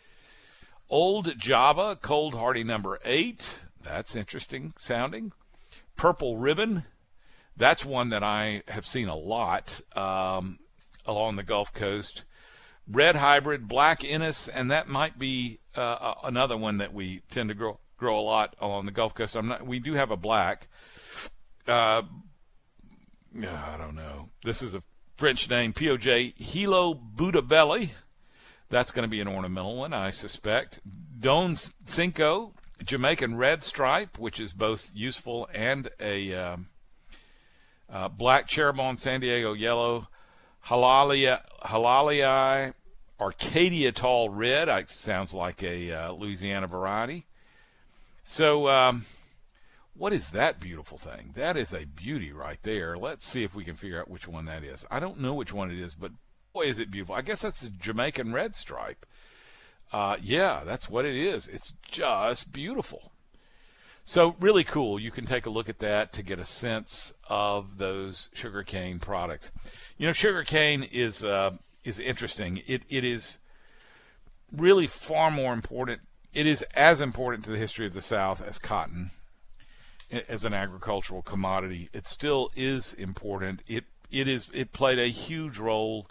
Old Java, Cold Hardy number eight. That's interesting sounding. Purple Ribbon. That's one that I have seen a lot um, along the Gulf Coast. Red Hybrid, Black Innis, and that might be uh, another one that we tend to grow grow a lot along the Gulf Coast. I'm not. We do have a black. Uh, I don't know. This is a French name. P O J Hilo Budabelli. That's going to be an ornamental one, I suspect. Don Cinco, Jamaican Red Stripe, which is both useful and a um, uh, black cherubon, San Diego Yellow, Halalia, Halalii, Arcadia Tall Red. It sounds like a uh, Louisiana variety. So um, what is that beautiful thing? That is a beauty right there. Let's see if we can figure out which one that is. I don't know which one it is, but boy, is it beautiful. I guess that's a Jamaican Red Stripe. Uh, yeah, that's what it is. It's just beautiful. So really cool. You can take a look at that to get a sense of those sugarcane products. You know, sugarcane is uh, is interesting. It It is really far more important. It is as important to the history of the South as cotton, as an agricultural commodity. It still is important. It It is. It played a huge role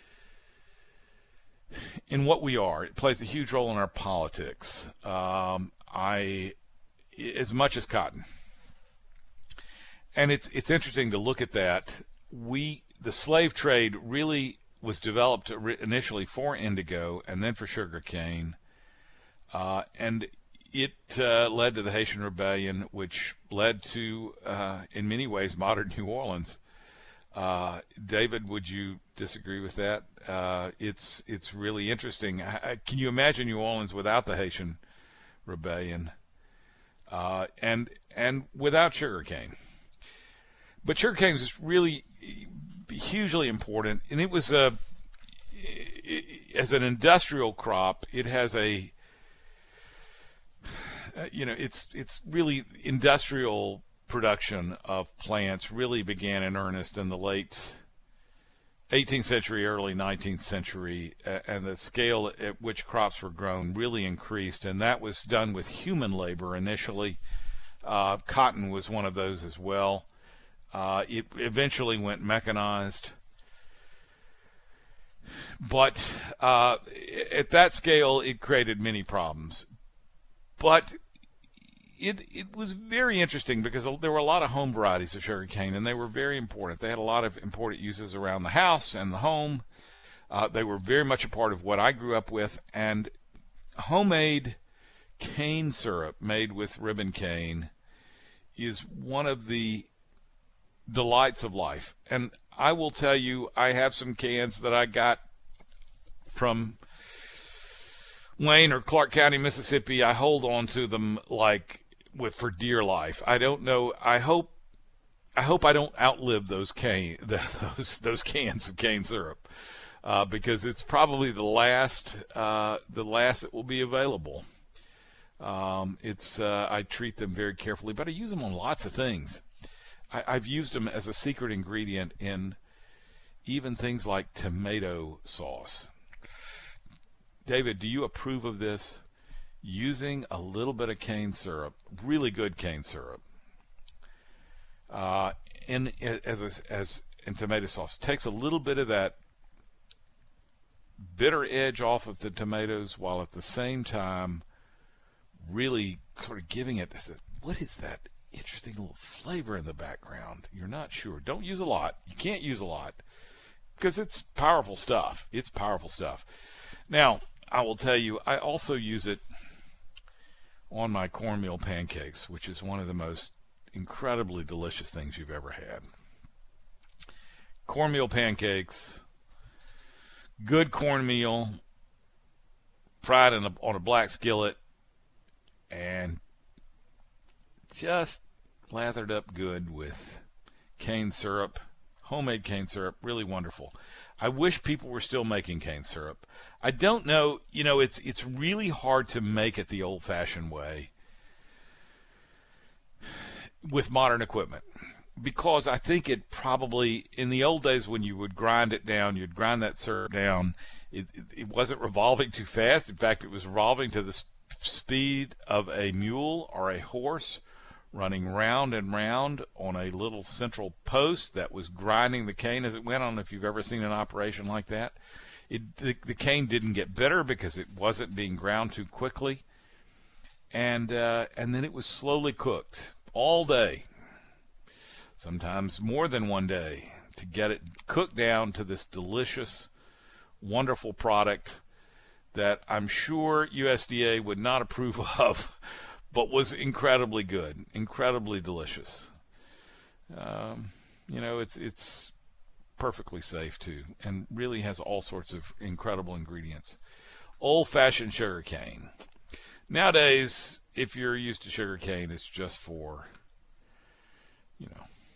in what we are. It plays a huge role in our politics. Um, I, as much as cotton, and it's it's interesting to look at that. We the slave trade really was developed initially for indigo and then for sugarcane, uh, and it uh, led to the Haitian Rebellion, which led to, uh, in many ways, modern New Orleans. Uh, David, would you disagree with that? Uh, it's it's really interesting. I, can you imagine New Orleans without the Haitian Rebellion uh, and and without sugarcane? But sugarcane is really hugely important, and it was a it, as an industrial crop. It has a uh, you know it's it's really industrial production of plants really began in earnest in the late eighteenth century, early nineteenth century, and the scale at which crops were grown really increased, and that was done with human labor initially. Uh, cotton was one of those as well. Uh, it eventually went mechanized, but uh, at that scale it created many problems. But It, it was very interesting because there were a lot of home varieties of sugarcane, and they were very important. They had a lot of important uses around the house and the home. Uh, they were very much a part of what I grew up with, and homemade cane syrup made with ribbon cane is one of the delights of life. And I will tell you, I have some cans that I got from Wayne or Clark County, Mississippi. I hold on to them like with for dear life. I don't know. I hope. I hope I don't outlive those cane the, those those cans of cane syrup, uh, because it's probably the last uh, the last that will be available. Um, it's uh, I treat them very carefully, but I use them on lots of things. I, I've used them as a secret ingredient in even things like tomato sauce. David, do you approve of this? Using a little bit of cane syrup, really good cane syrup, uh, in as a, as in tomato sauce. It takes a little bit of that bitter edge off of the tomatoes, while at the same time really sort of giving it this, what is that interesting little flavor in the background? You're not sure. Don't use a lot. You can't use a lot because it's powerful stuff. It's powerful stuff. Now, I will tell you, I also use it on my cornmeal pancakes, which is one of the most incredibly delicious things you've ever had. Cornmeal pancakes, good cornmeal, fried in a, on a black skillet, and just lathered up good with cane syrup, homemade cane syrup, really wonderful. I wish people were still making cane syrup. I don't know, you know, it's it's really hard to make it the old-fashioned way with modern equipment, because I think it probably, in the old days when you would grind it down, you'd grind that syrup down, it, it wasn't revolving too fast. In fact, it was revolving to the sp- speed of a mule or a horse, running round and round on a little central post that was grinding the cane as it went. I don't know if you've ever seen an operation like that. It, the, the cane didn't get bitter because it wasn't being ground too quickly, and uh, and then it was slowly cooked all day, sometimes more than one day, to get it cooked down to this delicious, wonderful product that I'm sure U S D A would not approve of, but was incredibly good, incredibly delicious. Um, you know, it's it's perfectly safe too, and really has all sorts of incredible ingredients. Old-fashioned sugar cane. Nowadays, if you're used to sugar cane, it's just for, you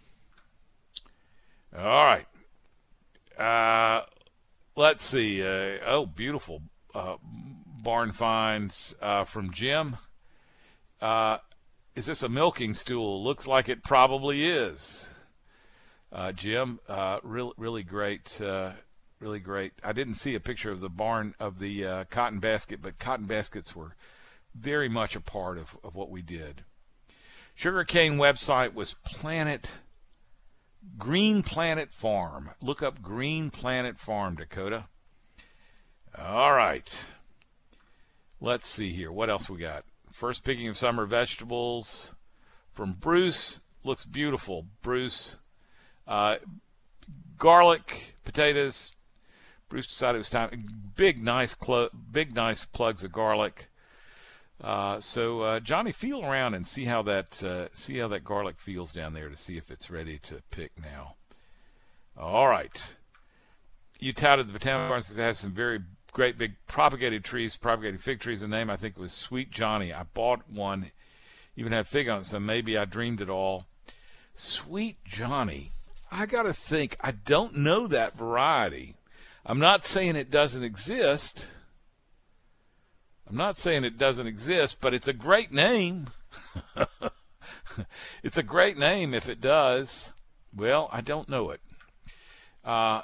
know. All right. Uh, let's see. Uh, oh, beautiful uh, barn finds uh, from Jim. Uh, is this a milking stool? Looks like it probably is. Uh, Jim, uh, really, really great, uh, really great. I didn't see a picture of the barn of the uh, cotton basket, but cotton baskets were very much a part of, of what we did. Sugarcane website was Planet Green Planet Farm. Look up Green Planet Farm, Dakota. All right. Let's see here. What else we got? First picking of summer vegetables from Bruce. Looks beautiful, Bruce. Uh, garlic, potatoes. Bruce decided it was time. Big, nice, clo- big, nice plugs of garlic. Uh, so uh, Johnny, feel around and see how that uh, see how that garlic feels down there to see if it's ready to pick now. All right. You touted the Botanical Gardens to have some very great big propagated trees, propagated fig trees. The name I think was Sweet Johnny. I bought one, even had fig on it, so maybe I dreamed it all. Sweet Johnny. I got to think, I don't know that variety. I'm not saying it doesn't exist. I'm not saying it doesn't exist, but it's a great name. It's a great name if it does. Well, I don't know it. Uh,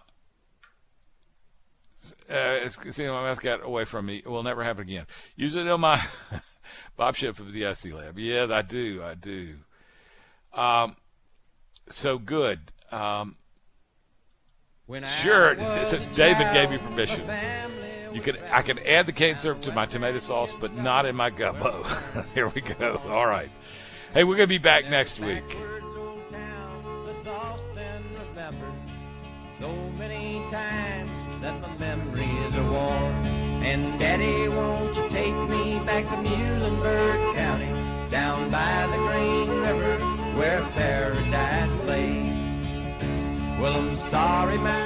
uh, see, my mouth got away from me. It will never happen again. Usually know my Bob Schiff of the I C Lab. Yeah, I do. I do. Um, so good. Um, sure, David gave me permission. You could, I can add the cane syrup to my tomato sauce, but not in my gumbo. Here we go. All right. Hey, we're going to be back next week. So many times that my memories are worn. And Daddy, won't you take me back to Muhlenberg County, down by the Green River where paradise lay? Well, I'm sorry, my